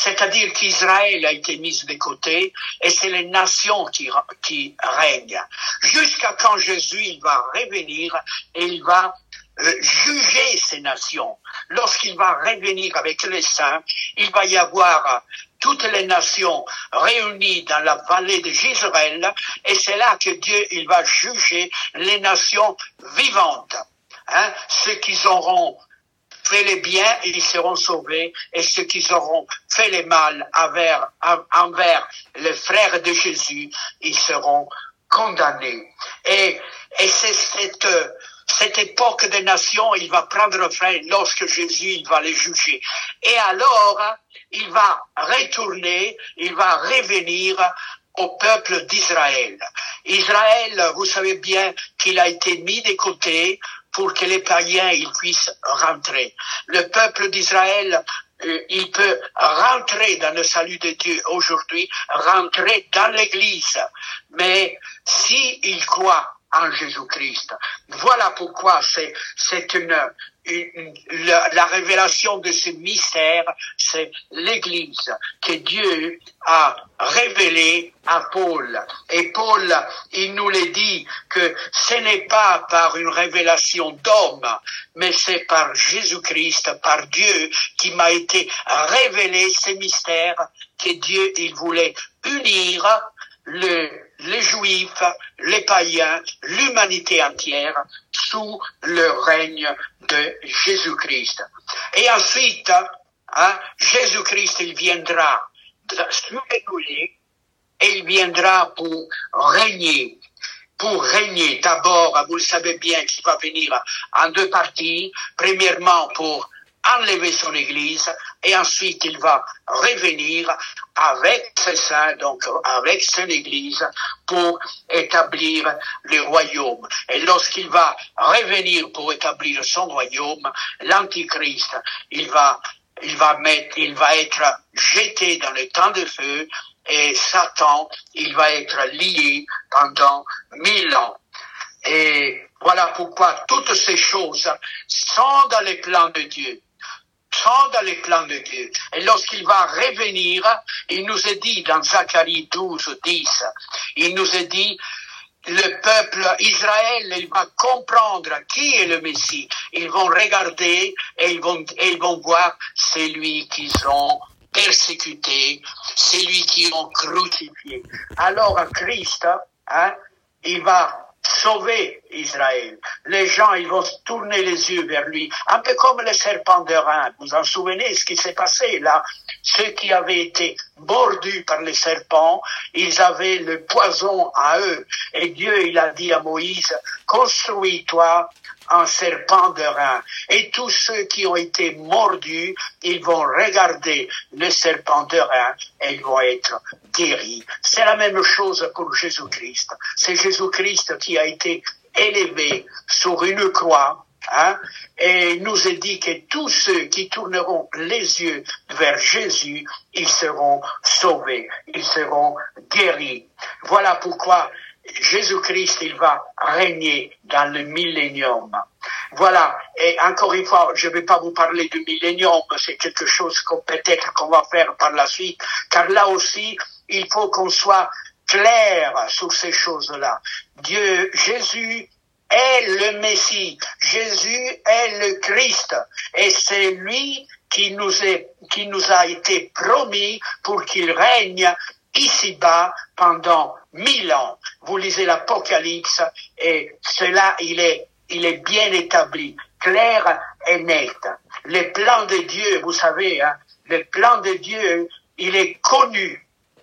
C'est-à-dire qu'Israël a été mise de côté et c'est les nations qui, qui règnent. Jusqu'à quand Jésus il va revenir et il va euh, juger ces nations. Lorsqu'il va revenir avec les saints, il va y avoir toutes les nations réunies dans la vallée de Jezreel et c'est là que Dieu il va juger les nations vivantes. Hein, ceux qui auront fait les biens, ils seront sauvés, et ceux qui auront fait les mal envers, envers les frères de Jésus, ils seront condamnés. Et, et c'est cette, cette époque des nations, il va prendre fin lorsque Jésus, il va les juger. Et alors, il va retourner, il va revenir au peuple d'Israël. Israël, vous savez bien qu'il a été mis de côté pour que les païens ils puissent rentrer. Le peuple d'Israël, euh, il peut rentrer dans le salut de Dieu aujourd'hui, rentrer dans l'Église. Mais s'il croit en Jésus-Christ, voilà pourquoi c'est, c'est une, une la, la révélation de ce mystère, c'est l'Église que Dieu a révélé à Paul. Et Paul, il nous le dit que ce n'est pas par une révélation d'homme, mais c'est par Jésus-Christ, par Dieu, qui m'a été révélé ce mystère que Dieu, il voulait unir le, les Juifs, les païens, l'humanité entière sous le règne de Jésus-Christ. Et ensuite, hein, Jésus-Christ, il viendra sur les nuées et il viendra pour régner. Pour régner, d'abord, vous le savez bien qu'il va venir en deux parties. Premièrement, pour enlever son Église, et ensuite il va revenir avec ses saints, donc avec son Église, pour établir le royaume. Et lorsqu'il va revenir pour établir son royaume, l'Antichrist, il va, il va mettre, il va être jeté dans le temps de feu, et Satan, il va être lié pendant mille ans. Et voilà pourquoi toutes ces choses sont dans les plans de Dieu. sont dans les plans de Dieu. Et lorsqu'il va revenir, il nous est dit dans Zacharie douze, dix, il nous est dit, le peuple Israël, il va comprendre qui est le Messie. Ils vont regarder et ils vont, et ils vont voir celui qu'ils ont persécuté, celui qu'ils ont crucifié. Alors Christ, hein, il va sauver Israël. Les gens, ils vont tourner les yeux vers lui, un peu comme le serpent de Rein. Vous vous en souvenez ce qui s'est passé là? Ceux qui avaient été mordus par les serpents, ils avaient le poison à eux. Et Dieu, il a dit à Moïse, construis-toi un serpent de rein. Et tous ceux qui ont été mordus, ils vont regarder le serpent de rein et ils vont être guéris. C'est la même chose pour Jésus-Christ. C'est Jésus-Christ qui a été élevé sur une croix, hein, et il nous est dit que tous ceux qui tourneront les yeux vers Jésus, ils seront sauvés, ils seront guéris. Voilà pourquoi Jésus-Christ, il va régner dans le millénium. Voilà. Et encore une fois, je ne vais pas vous parler du millénium, c'est quelque chose qu'on peut-être qu'on va faire par la suite, car là aussi, il faut qu'on soit clair sur ces choses-là. Dieu, Jésus est le Messie. Jésus est le Christ. Et c'est lui qui nous est, qui nous a été promis pour qu'il règne ici-bas pendant mille ans. Vous lisez l'Apocalypse et cela, il est, il est bien établi, clair et net. Les plans de Dieu, vous savez, hein, le plan de Dieu, il est connu.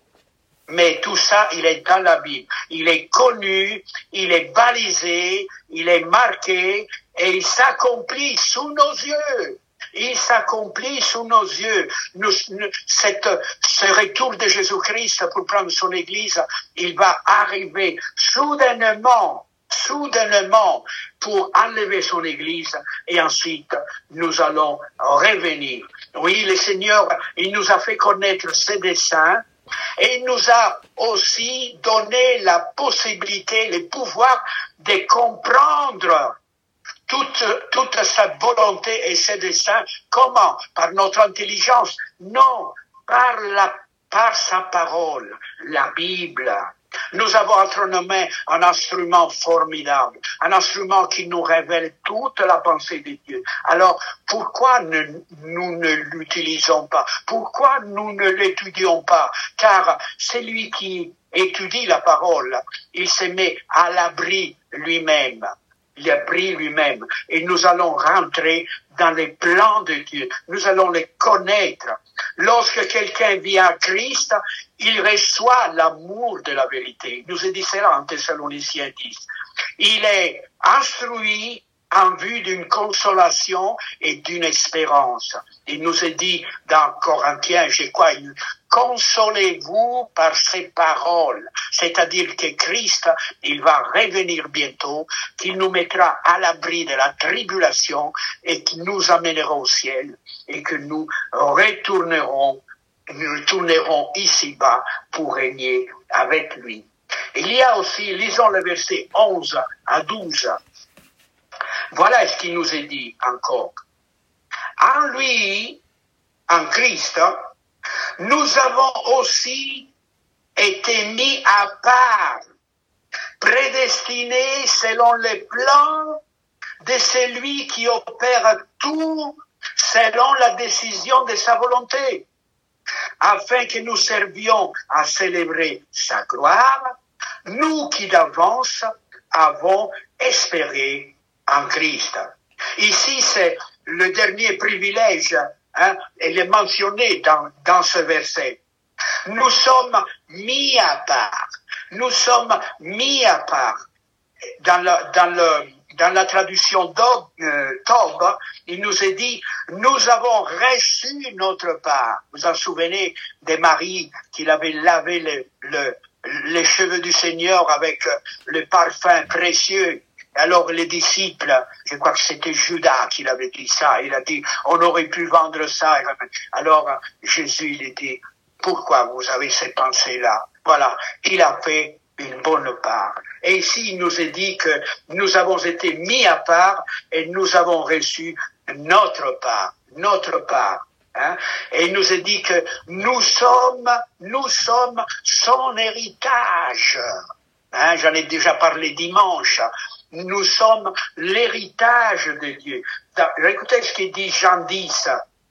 Mais tout ça, il est dans la Bible. Il est connu, il est balisé, il est marqué et il s'accomplit sous nos yeux. Il s'accomplit sous nos yeux. Nous, nous, cette, ce retour de Jésus-Christ pour prendre son Église, il va arriver soudainement, soudainement pour enlever son Église et ensuite nous allons revenir. Oui, le Seigneur, il nous a fait connaître ses desseins et il nous a aussi donné la possibilité, le pouvoir de comprendre Toute, toute sa volonté et ses desseins. Comment? Par notre intelligence? Non, par la, par sa parole, la Bible. Nous avons entre nos mains un instrument formidable, un instrument qui nous révèle toute la pensée de Dieu. Alors, pourquoi ne, nous ne l'utilisons pas? Pourquoi nous ne l'étudions pas? Car celui qui étudie la parole, il se met à l'abri lui-même. L'abri lui-même. Et nous allons rentrer dans les plans de Dieu. Nous allons les connaître. Lorsque quelqu'un vient à Christ, il reçoit l'amour de la vérité. Il nous est dit cela en Thessaloniciens dix. Il est instruit en vue d'une consolation et d'une espérance. Il nous est dit dans Corinthiens, je crois, consolez-vous par ses paroles. C'est-à-dire que Christ, il va revenir bientôt, qu'il nous mettra à l'abri de la tribulation et qu'il nous amènera au ciel et que nous retournerons, nous retournerons ici-bas pour régner avec lui. Il y a aussi, lisons le verset onze à douze. Voilà ce qu'il nous est dit encore. En lui, en Christ, nous avons aussi été mis à part, prédestinés selon les plans de celui qui opère tout selon la décision de sa volonté, afin que nous servions à célébrer sa gloire, nous qui d'avance avons espéré en Christ. Ici, c'est le dernier privilège, hein, il est mentionné dans, dans ce verset. Nous sommes mis à part. Nous sommes mis à part. Dans, le, dans, le, dans la traduction d'Ob, euh, Tob, il nous est dit, nous avons reçu notre part. Vous vous en souvenez de Marie qui avait lavé le, le, les cheveux du Seigneur avec le parfum précieux. Alors les disciples, je crois que c'était Judas qui l'avait dit ça, il a dit, on aurait pu vendre ça. Alors Jésus, il a dit, pourquoi vous avez cette pensée-là? Voilà, il a fait une bonne part. Et ici, il nous est dit que nous avons été mis à part et nous avons reçu notre part, notre part. Hein? Et il nous est dit que nous sommes, nous sommes son héritage. Hein? J'en ai déjà parlé dimanche. Nous sommes l'héritage de Dieu. Écoutez ce qu'il dit Jean dix.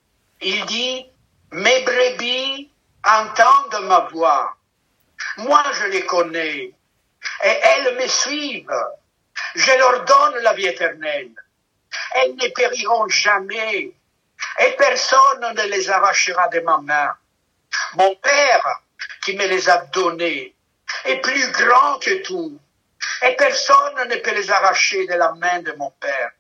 Il dit, mes brebis entendent ma voix. Moi, je les connais. Et elles me suivent. Je leur donne la vie éternelle. Elles ne périront jamais. Et personne ne les arrachera de ma main. Mon Père, qui me les a donnés, est plus grand que tout. Et personne ne peut les arracher de la main de mon Père.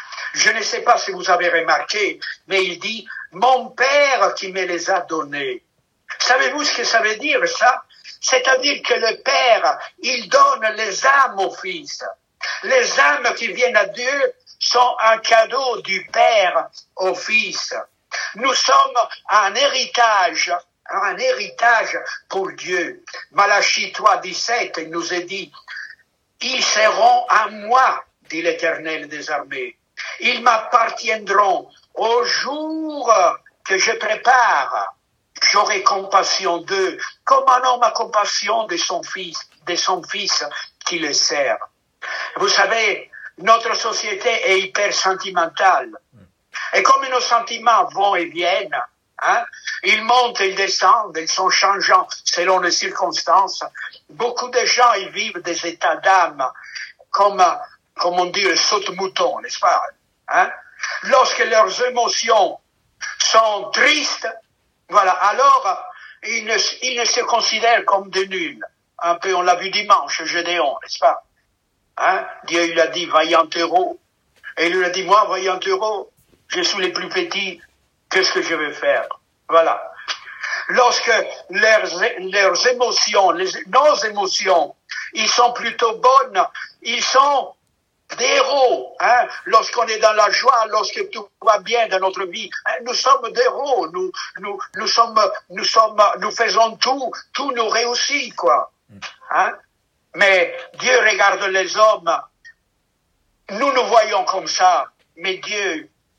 Je ne sais pas si vous avez remarqué, mais il dit, mon Père qui me les a donnés. Savez-vous ce que ça veut dire, ça? C'est-à-dire que le Père, il donne les âmes au Fils. Les âmes qui viennent à Dieu sont un cadeau du Père au Fils. Nous sommes un héritage, un héritage pour Dieu. Malachie trois, dix-sept, il nous est dit, ils seront à moi, dit l'Éternel des armées. Ils m'appartiendront au jour que je prépare. J'aurai compassion d'eux, comme un homme a compassion de son fils, de son fils qui le sert. Vous savez, notre société est hyper sentimentale. Et comme nos sentiments vont et viennent, hein, ils montent, ils descendent, ils sont changeants selon les circonstances. Beaucoup de gens, ils vivent des états d'âme, comme, comme on dit, le saute-mouton, n'est-ce pas? Hein? Lorsque leurs émotions sont tristes, voilà, alors ils ne, ils ne se considèrent comme des nuls. Un peu, on l'a vu dimanche, Gédéon, n'est-ce pas? Hein? Dieu, il a dit, vaillant héros. Et il lui a dit, moi, vaillant héros, je suis le plus petit, qu'est-ce que je vais faire? Voilà. Lorsque leurs, leurs émotions, les, nos émotions, ils sont plutôt bonnes, ils sont des héros, hein. Lorsqu'on est dans la joie, lorsque tout va bien dans notre vie, hein, nous sommes des héros, nous, nous, nous sommes, nous sommes, nous faisons tout, tout nous réussit, quoi, hein. Mais Dieu regarde les hommes, nous nous voyons comme ça, mais Dieu,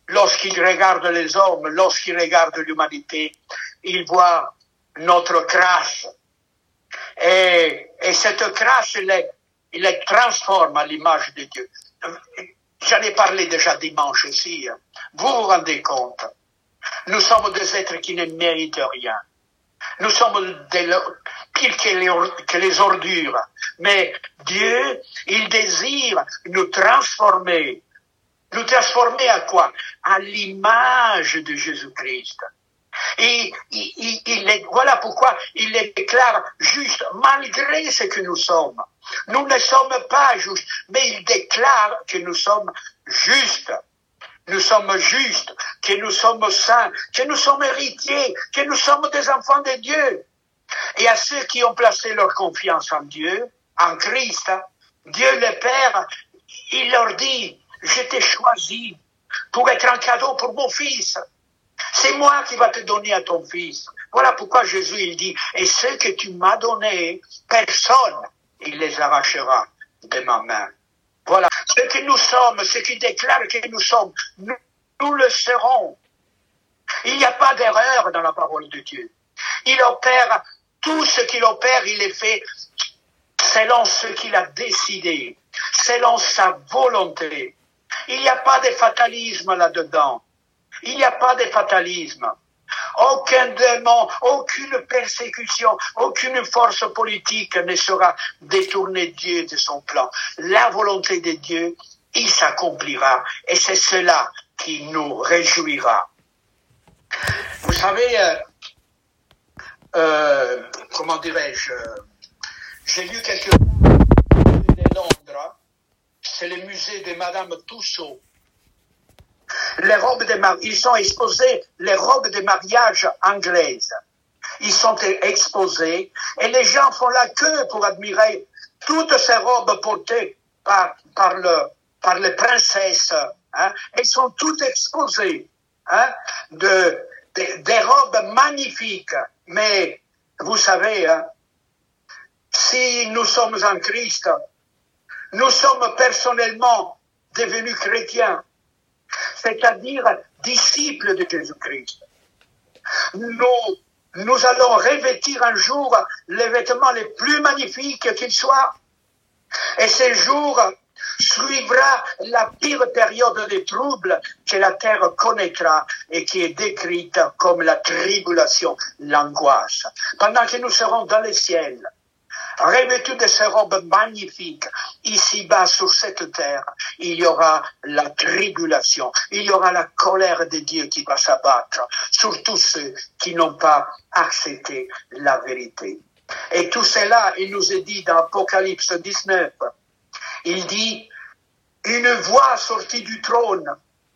lorsqu'il regarde les hommes, lorsqu'il regarde l'humanité, il voit notre crasse. Et, et cette crasse, il les, il les transforme à l'image de Dieu. J'en ai parlé déjà dimanche aussi. Vous vous rendez compte? Nous sommes des êtres qui ne méritent rien. Nous sommes des, pires que les, que les ordures. Mais Dieu, il désire nous transformer. Nous transformer à quoi? À l'image de Jésus-Christ. Et il, il, il, voilà pourquoi il les déclare justes, malgré ce que nous sommes. Nous ne sommes pas justes, mais il déclare que nous sommes justes. Nous sommes justes, que nous sommes saints, que nous sommes héritiers, que nous sommes des enfants de Dieu. Et à ceux qui ont placé leur confiance en Dieu, en Christ, Dieu le Père, il leur dit, je t'ai choisi pour être un cadeau pour mon fils. C'est moi qui va te donner à ton fils. Voilà pourquoi Jésus, il dit, et ce que tu m'as donné, personne, il les arrachera de ma main. Voilà. Ce que nous sommes, ce qui déclare que nous sommes, nous, nous le serons. Il n'y a pas d'erreur dans la parole de Dieu. Il opère, tout ce qu'il opère, il est fait selon ce qu'il a décidé, selon sa volonté. Il n'y a pas de fatalisme là-dedans. Il n'y a pas de fatalisme. Aucun démon, aucune persécution, aucune force politique ne sera détourner Dieu de son plan. La volonté de Dieu, il s'accomplira. Et c'est cela qui nous réjouira. Vous savez, euh, euh, comment dirais-je, euh, j'ai lu quelque part de Londres, c'est le musée de Madame Tussaud. Les robes de mar... Ils sont exposés, les robes de mariage anglaises. Ils sont exposés et les gens font la queue pour admirer toutes ces robes portées par, par, le, par les princesses. Hein. Elles sont toutes exposées. Hein, de, de, des robes magnifiques. Mais vous savez, hein, si nous sommes en Christ, nous sommes personnellement devenus chrétiens. C'est-à-dire disciples de Jésus-Christ. Nous, nous allons revêtir un jour les vêtements les plus magnifiques qu'ils soient. Et ce jour suivra la pire période de troubles que la terre connaîtra et qui est décrite comme la tribulation, l'angoisse. Pendant que nous serons dans le ciel, revêtus de ces robes magnifiques, ici-bas sur cette terre, il y aura la tribulation, il y aura la colère de Dieu qui va s'abattre sur tous ceux qui n'ont pas accepté la vérité. Et tout cela, il nous est dit dans Apocalypse dix-neuf, il dit, une voix sortie du trône,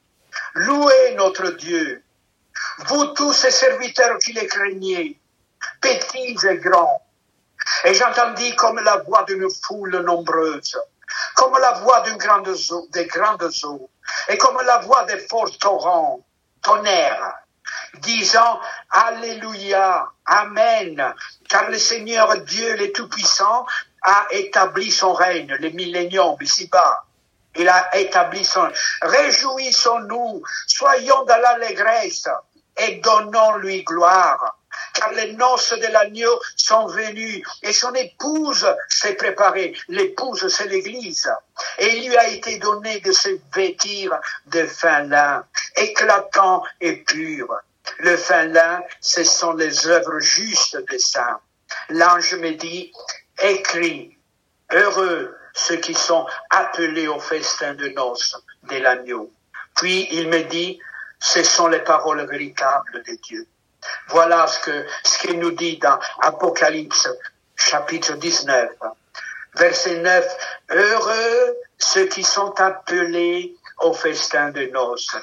louez notre Dieu, vous tous ces serviteurs qui les craignez, petits et grands. Et j'entendis comme la voix d'une foule nombreuse, comme la voix d'une grande eau, des grandes eaux, et comme la voix des forts torrents, tonnerres, disant Alléluia, Amen, car le Seigneur Dieu, le Tout-Puissant, a établi son règne, le millénium ici-bas. Il a établi son... Réjouissons-nous, soyons dans l'allégresse et donnons-lui gloire. Car les noces de l'agneau sont venues et son épouse s'est préparée. L'épouse, c'est l'Église. Et il lui a été donné de se vêtir de fin lin, éclatant et pur. Le fin lin, ce sont les œuvres justes des saints. L'ange me dit, écris, heureux ceux qui sont appelés au festin de noces de l'agneau. Puis il me dit, ce sont les paroles véritables de Dieu. Voilà ce que, ce qu'il nous dit dans Apocalypse, chapitre dix-neuf, verset neuf. Heureux ceux qui sont appelés au festin de noces.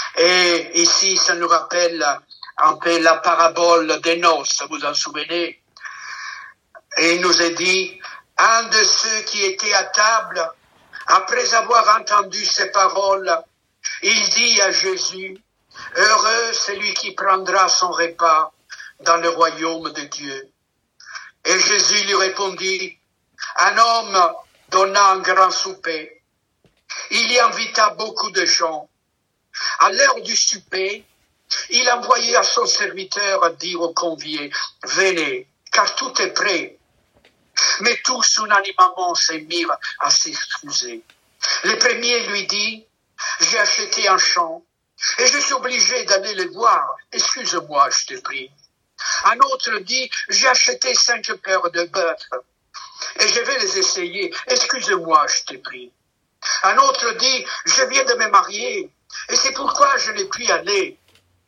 Et ici, ça nous rappelle un peu la parabole des noces, vous en souvenez? Et il nous est dit, un de ceux qui étaient à table, après avoir entendu ces paroles, il dit à Jésus, heureux celui qui prendra son repas dans le royaume de Dieu. Et Jésus lui répondit, un homme donna un grand souper. Il y invita beaucoup de gens. À l'heure du souper, il envoyait à son serviteur dire aux conviés, « Venez, car tout est prêt. » Mais tous unanimement se mirent à s'excuser. Le premier lui dit, « J'ai acheté un champ et je suis obligé d'aller le voir. Excuse-moi, je te prie. » Un autre dit, « J'ai acheté cinq paires de bœufs et je vais les essayer. Excuse-moi, je te prie. » Un autre dit, « Je viens de me marier et c'est pourquoi je n'ai pu aller. »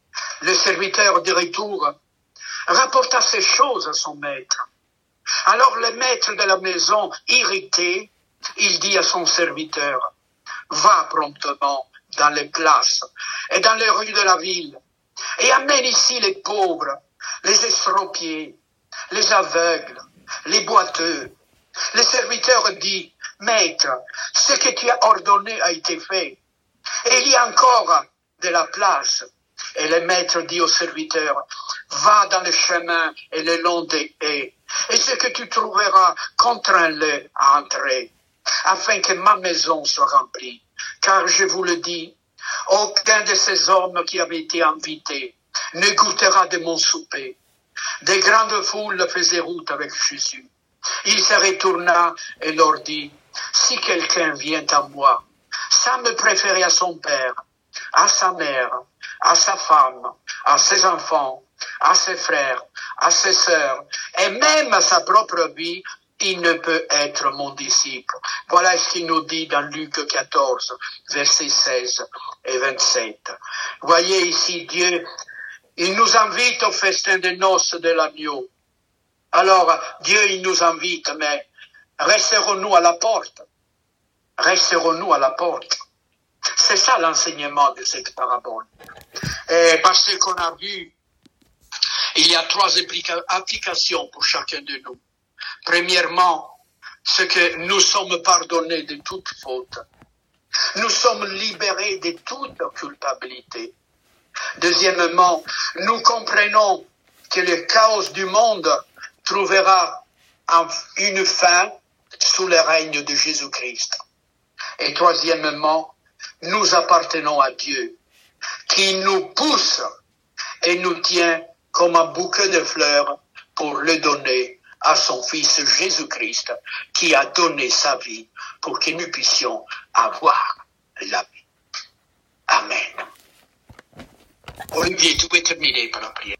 Le serviteur de retour rapporta ces choses à son maître. Alors le maître de la maison, irrité, il dit à son serviteur, « Va promptement dans les places et dans les rues de la ville et amène ici les pauvres, les estropiés, les aveugles, les boiteux. » Le serviteur dit, « Maître, ce que tu as ordonné a été fait et il y a encore de la place. » Et le maître dit au serviteur, « Va dans le chemin et le long des haies, et ce que tu trouveras, contrains-le à entrer, afin que ma maison soit remplie. Car je vous le dis, aucun de ces hommes qui avaient été invités ne goûtera de mon souper. » Des grandes foules faisaient route avec Jésus. Il se retourna et leur dit, « Si quelqu'un vient à moi, sans me préférer à son père, à sa mère, à sa femme, à ses enfants, à ses frères, à ses sœurs, et même à sa propre vie, il ne peut être mon disciple. » Voilà ce qu'il nous dit dans Luc quatorze, versets seize et vingt-sept. Voyez ici, Dieu, il nous invite au festin des noces de l'agneau. Alors, Dieu, il nous invite, mais resterons-nous à la porte? Resterons-nous à la porte? C'est ça l'enseignement de cette parabole. Et parce qu'on a vu, il y a trois applications pour chacun de nous. Premièrement, ce que nous sommes pardonnés de toute faute. Nous sommes libérés de toute culpabilité. Deuxièmement, nous comprenons que le chaos du monde trouvera une fin sous le règne de Jésus-Christ. Et troisièmement, nous appartenons à Dieu, qui nous pousse et nous tient comme un bouquet de fleurs pour le donner à son Fils Jésus-Christ, qui a donné sa vie pour que nous puissions avoir la vie. Amen. Olivier, tu peux terminer par la prière.